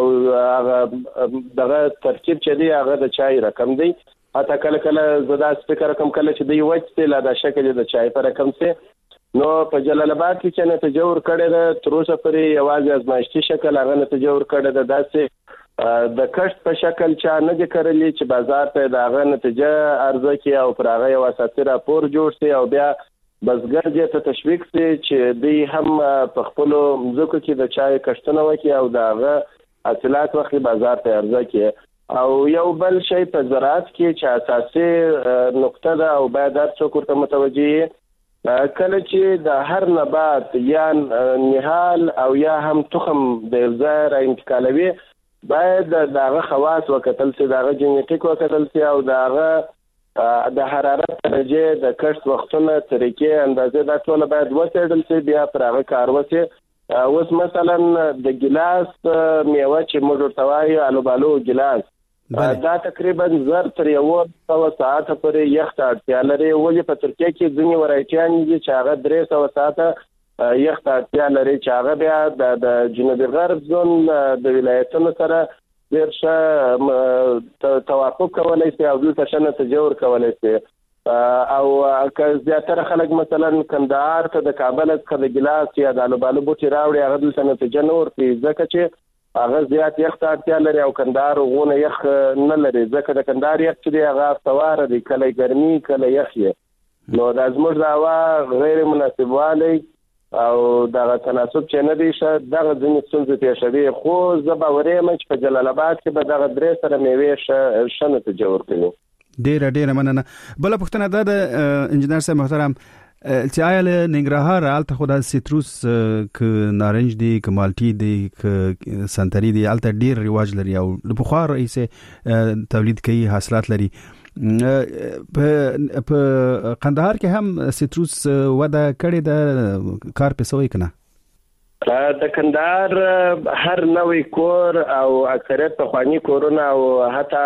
هغه دغه ترکیب چې دی هغه د چای رقم دی. حتی کله کله زدا سپیکر رقم کله چې دی وچ لا د شکل د چای پر رقم سي. نو په جلال آباد کې چې نتیجه ور کړې ده تر اوسه پرې یوازې ازمایښتي شکل هغه نتیجه ور کړې ده. داسې د کښت په شکل چا نه دي کړلې چې بازار ته د هغه نتیجه عرضه کړي او پر هغه یو اساسي راپور جوړ شي او بیا بزګر دې ته تشویق شي چې دوی هم په خپل ځکه کې د چای کښتنه وکړي او د هغه حاصلات وخت بازار ته عرضه کړي. او یو بل شی په زراعت کې چې اساسي نقطه ده او باید هر څوک ورته متوجه کله چې د هر نبات یا نهال او یا هم تخم د ځای را انتقالوي باید دغه خواص وکتل شي، دغه جنټیک وکتل شي او دغه د حرارت درجه د کښت وختونه طریقې اندازې دا ټول باید وڅېړل شي بیا پر هغه کار وشي. اوس مثلا د ګلاس میوه چې موږ ورته وایو الوبالو ګلاس دا تقریبا زر تر یو سوه ساعته پورې یخ ته اړتیا لري. ولې په ترکیه کې ځینې ورایټیان دي چې هغه درې سوه ساعته یخ ته اړتیا لري چې هغه بیا د جنوبي غرب زون د ولایتونو سره ډېر ښه توافق کولی شي او دلته ښه نتیجه ورکولی شي. او که زیاتره خلک مثلا کندهار ته د کابل څخه د ګلاس یا د الوبالو بوټي راوړي هغه دلته نتیجه نه ورکوي ځکه چې هغه زیات یخ ته اړتیا لري او کندهار غونه یخ نه لري ځکه د کندهار یخ چې دی هغه سوار دی کله ګرمي کله یخ نو د زموږ د هوا غیر مناسب والی او د تناسب چې نه دی شه دغه ځینې ستونزې پیښ شوي خو زه باوري یم چې په جلال آباد کې به دغه درې سره میوې ښه نتیجه ورکوي. ډیره ډیره مننه. بله پوښتنه دا د انجینر صاحب محترم چې آیا له ننګرهار هلته خو د سیتروس ک نارنج دی ک مالټي دی ک سنتري دی هلته ډیر رواج لري او د پخوا رئیسه تولید کوي حاصلات لري. په قندهار کې هم سیتروس وده کړې ده کار په سوې کنه؟ د کندهار هر نوې کور او اکثریت په خواني کورونه او حتی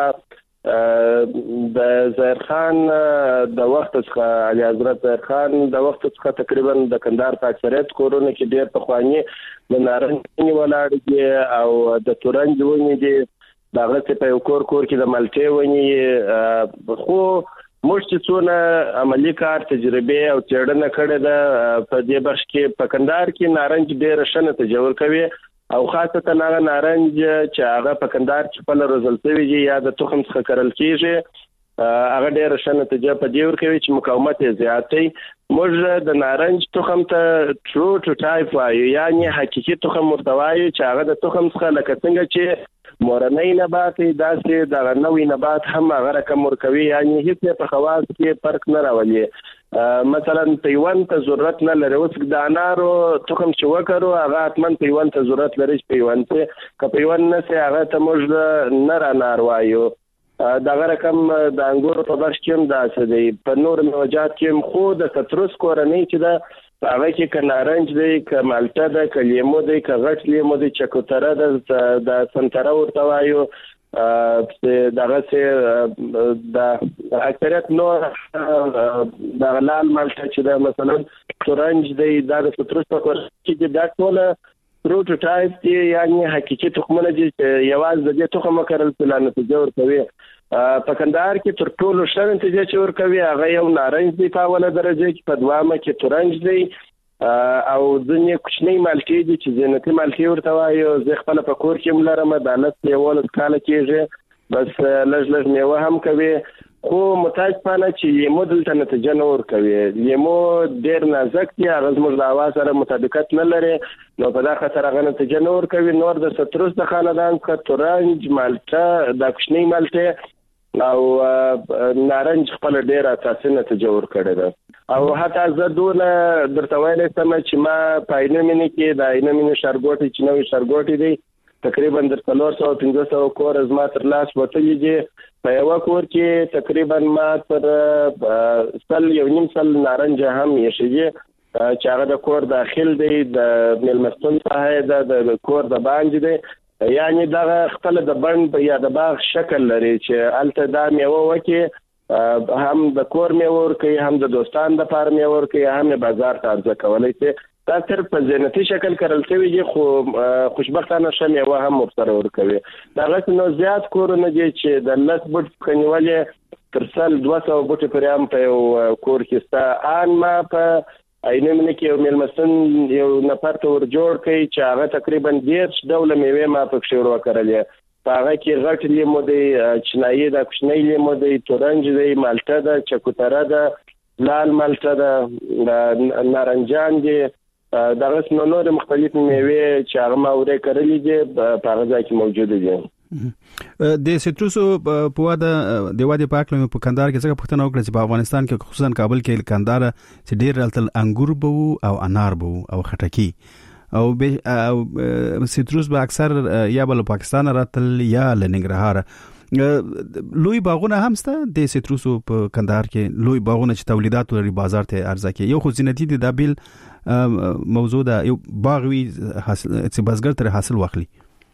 د زهر خان د وخت څخه علي حضرت زهر خان د وخت څخه تقریبا د کندهار په اکثریت کورونه کې ډېر په خواني د نارنج ولاړ دي او د تورنج ونې دي دغه په یو کور کور کې د مالټې ونې خو موږ چې څونه عملی کار تجربه او څېړنه کړې ده په دې برخه کې په کندهار کې نارنج ډېر ښه نتیجه ورکوي او خاصه هغه نارنج چې هغه په کندهار کې په روزل شوی دی یا د تخم څخه کرل کیږي هغه ډېر ښه نتیجه په دې ورکوي چې مقاومت یې زیات دی. موږ د نارنج تخم ته ټرو ټایپ وایو یعنی حقیقي تخم ورته وایو چې هغه د تخم څخه لکه څنګه چې مورنۍ نبات داسې د نوې نبات هم هغه رقم ورکوي یعنی هیڅ په خواص کې فرق نه راولي. مثلا پیوند ته ضرورت نه لري اوس د انارو تخم چې وکړو هغه اتمن پیوند ته ضرورت لري چې پیوند ته که پیوند نه سي هغه ته موږ نه را نار وایو. دغه رقم د انګورو په برخه کې هم داسې دی. په نور موجات کې خو د ستروس کورنۍ چې ده هغه کې که نارنج دی که مالټه ده که لیمو دی که غټ لیمو دی چکوتره ده د سنتره ورته وایو دغه سه د اکثریت نور د لال مالټه چې ده مثلا تورنج دی دا د ستروس په کور کې دا ټول پروټوټایپ دی یعنی حقیقي تخمونه دي چې یوازې د دې تخم کرل پلان نتیجه ورکوي. په کندهار کې تر ټولو ښه نتیجه چې ورکوي هغه یو نارنج دی په اوله درجه کې په دوامه کې تورنج دی او ځینې کوچنۍ مالټې دي چې زینتي مالټې ورته وایو. زه خپل په کور کې ملرم د لس یولس کاله کېږي بس لږ لږ میوه هم کوي خو متاسفانه چې لیمو دلته نتیجه نه ورکوي. لیمو ډېر نازک دی هغه زموږ د هوا سره مطابقت نه لري نو په دا خاطر هغه نتیجه نه ورکوي. نور د ستروس د خاندان څخه تورنج مالټه د کوچنۍ مالټې او نارنج خپل ډېر اساسي نتیجه ورکړې ده او حتی زه دونه درته ویلی سم چې ما په اینومینې کې د اینومینې ښارګوټي چې نوی ښارګوټي دی تقریبا در څلور سوه پنځه سوه کور زما تر لاس وتلي دي. په یوه کور کې تقریبا ما تر سل یو نیم سل نارنج هم ایښي دي چې هغه د کور داخل دی د میلمستون ساحه ده د کور د باندې دی یعنی دغه خپل د بند یا د باغ شکل لري چې الته دا میوه وکي هم د کور میوه ورکوي هم د دوستان د پاره میوه ورکوي هم بازار ته عرضه کولی شي. دا صرف په زینتي شکل کرل شوي دي خو خوشبختانه ښه میوه هم ورسره ورکوي. دغسې نو زیات کورونه دي چې د لس بوټ څخه نیولې تر سل دوه سوه بوټې پورې هم په یو کور کې شته. ان ما په اینومینې کې یو میلمستون یو نفر ته ور جوړ کړي چې هغه تقریبا دېرش ډوله میوې ما پکښې ور وکرلې. په هغه کې غټ لیمو دی چینایي ده کوچنی لیمو دی تورنج دی مالټه ده چکوتره ده لال مالټه ده نارنجان دي دغه نو نور مختلف میوې چې هغه ما ورې کرلې دي په هغه ځای کې موجود دي. د سیتروسو په واده د واده په اړه په کندهار کې څنګه پوښتنه وکړه چې په افغانستان کې خصوصا کابل کې کندهار چې ډېر رالتل انګور بو او انار بو او خټکی او به سیتروس به اکثر یا بل پاکستان راتل یا لنګرهار لوی باغونه هم سته د سیتروسو په کندهار کې لوی باغونه چې تولیدات لري بازار ته عرضه کوي. یو خو زینتی دي د بیل موضوع ده یو باغ وی چې بازګر تر حاصل واخلي.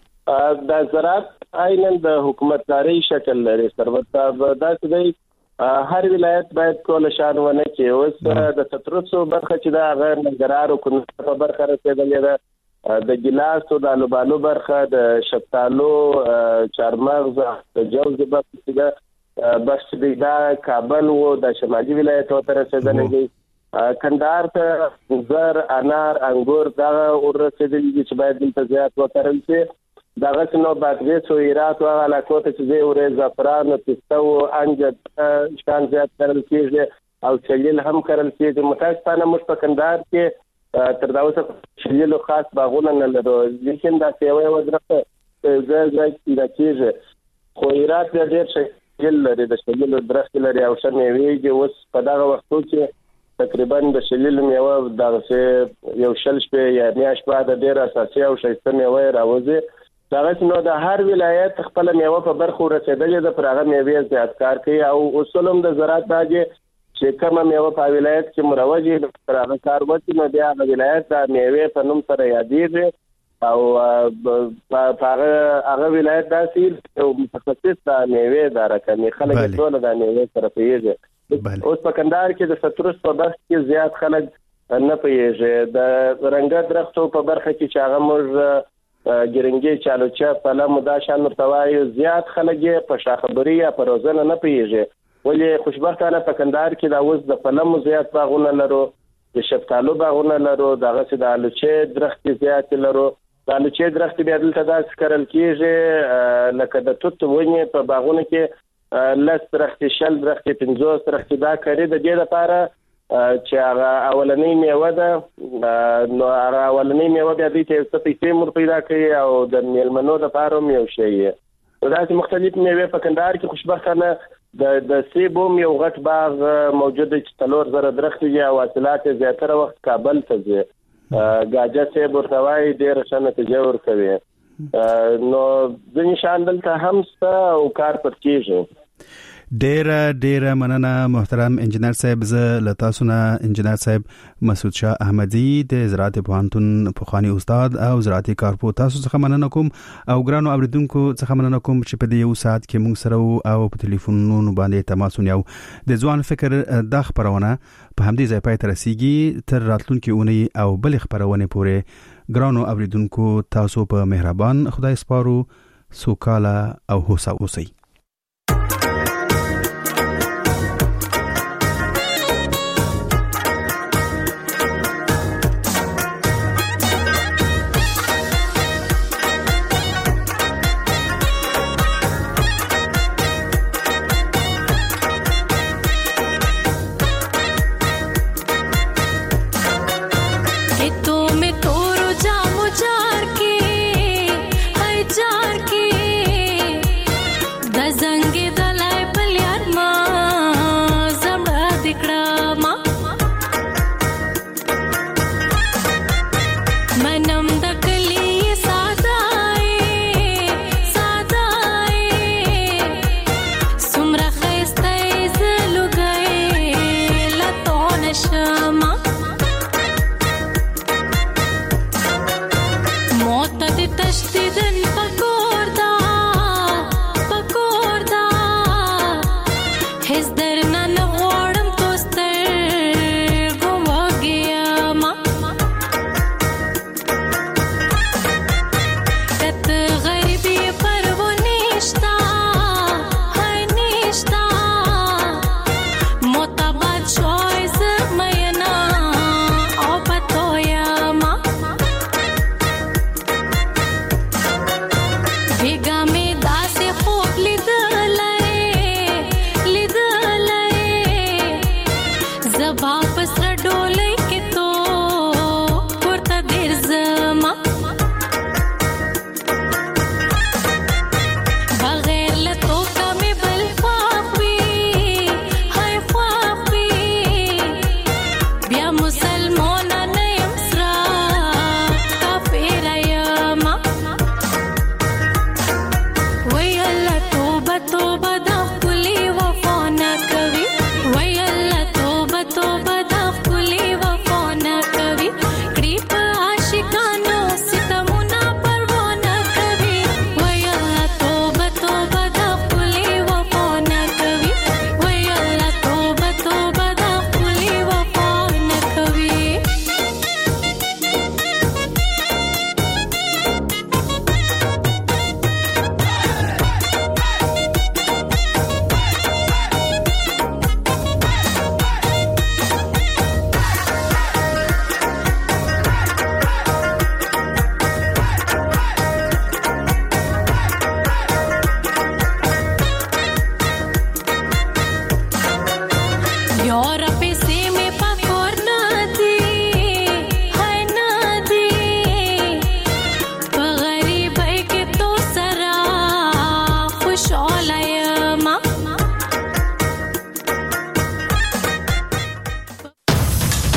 د زراعت عیناً د حکومتداري شکل لري سروت داسې دی هر ولایت باید کول شان ونه کې. اوس د ستروسو برخه چې دا هغه ننګرهار او کندهار په برخه رسېدلې ده د ګیلاس او د الوبالو برخه د شفتالو چارمغز د جوز برخه چې ده بس دی دا کابل او د شمالي ولایتو ته رسېدلې دي. کندهار ته زر انار انګور دا ور رسېدلې دي چې باید دلته زیات وکړل شي دغه نو بادغیس او هرات او علاقو ته چې ورې زعفران او پسته او انجد شان زیات کرل کیږي او چلیل هم کرل کیږي. متاسفانه موږ په کندهار کې تر دا اوسه چلیل خاص باغونه نه لرو، لیکن دا سیوه ودرته ځای ځای کې کیږي. خو هرات ډېر شکل لري، د چلیل درخت لري او شمه ویږي. اوس په دغه وختو کې تقریبا د شلیل میوه دغه یو شل شپه یا میاش بعد ډېر اساسي او شایسته میوه راوځي. دغه نو د هر ولایت خپل میوه په برخو رسیدلې ده، پر هغه میوه زیات کار کوي او اصولم د زراعت باندې چې کومه میوه په ولایت کې مروجي پر هغه کار وکړي نو بیا د ولایت د میوه په نوم سره یادېږي او په هغه ولایت داسې یو متخصص د میوه د رقمي خلک ټول د میوه سره پیږي. اوس په کندهار کې د سترس په برخه کې زیات خلک نه پیږي. د رنګ درختو په برخه کې چې هغه موږ ګرنګي چالوچا په لمو دا شان مرتوای زیات خلک په شاخبري یا په روزنه نه پیږي. ولې خوشبختانه په کندهار کې دا اوس د فلمو زیات باغونه لرو، د شفتالو باغونه لرو، دغه چې د الوچې درخت زیات لرو. د الوچې درخت بیا دلته داسې کرل کیږي لکه د توت ونې په باغونه کې لس درخت شل درخت پنځوس درخت دا کړي د دې لپاره چې هغه اولنۍ میوه ده. نو هغه اولنۍ میوه بیا دې ته څه پیسې مور پیدا کوي او د میلمنو لپاره هم یو شی داسې مختلف میوه په کندهار کې خوشبختانه د د سیب هم یو غټ باغ موجود دی چې څلور زره درخت دي او حاصلات زیاتره وخت کابل ته ځي. ګاجه سیب ورتوای ډېر ښه نتیجه ورکوي. نو ځینې شان دلته هم سته او کار پر کېږي. ډیر ډیر مننه محترم انجنیر صاحب. زه لتاسونه انجنیر صاحب مسعود شاه احمدی د زراعت پوهنتون پوخانی استاد او زراعتي کارپو تاسو څخه مننه کوم او ګرانو اوریدونکو څخه مننه کوم چې په دې یو ساعت کې موږ سره او په ټلیفونونو باندې تماس ونیو. د ځوان فکر د خبرونه په همدې ځای پای ته رسیږي. تر راتلونکي اونۍ او بل خبرونه پورې ګرانو اوریدونکو تاسو په مهربان خدای سپارو. سوکاله او هوسا اوسئ.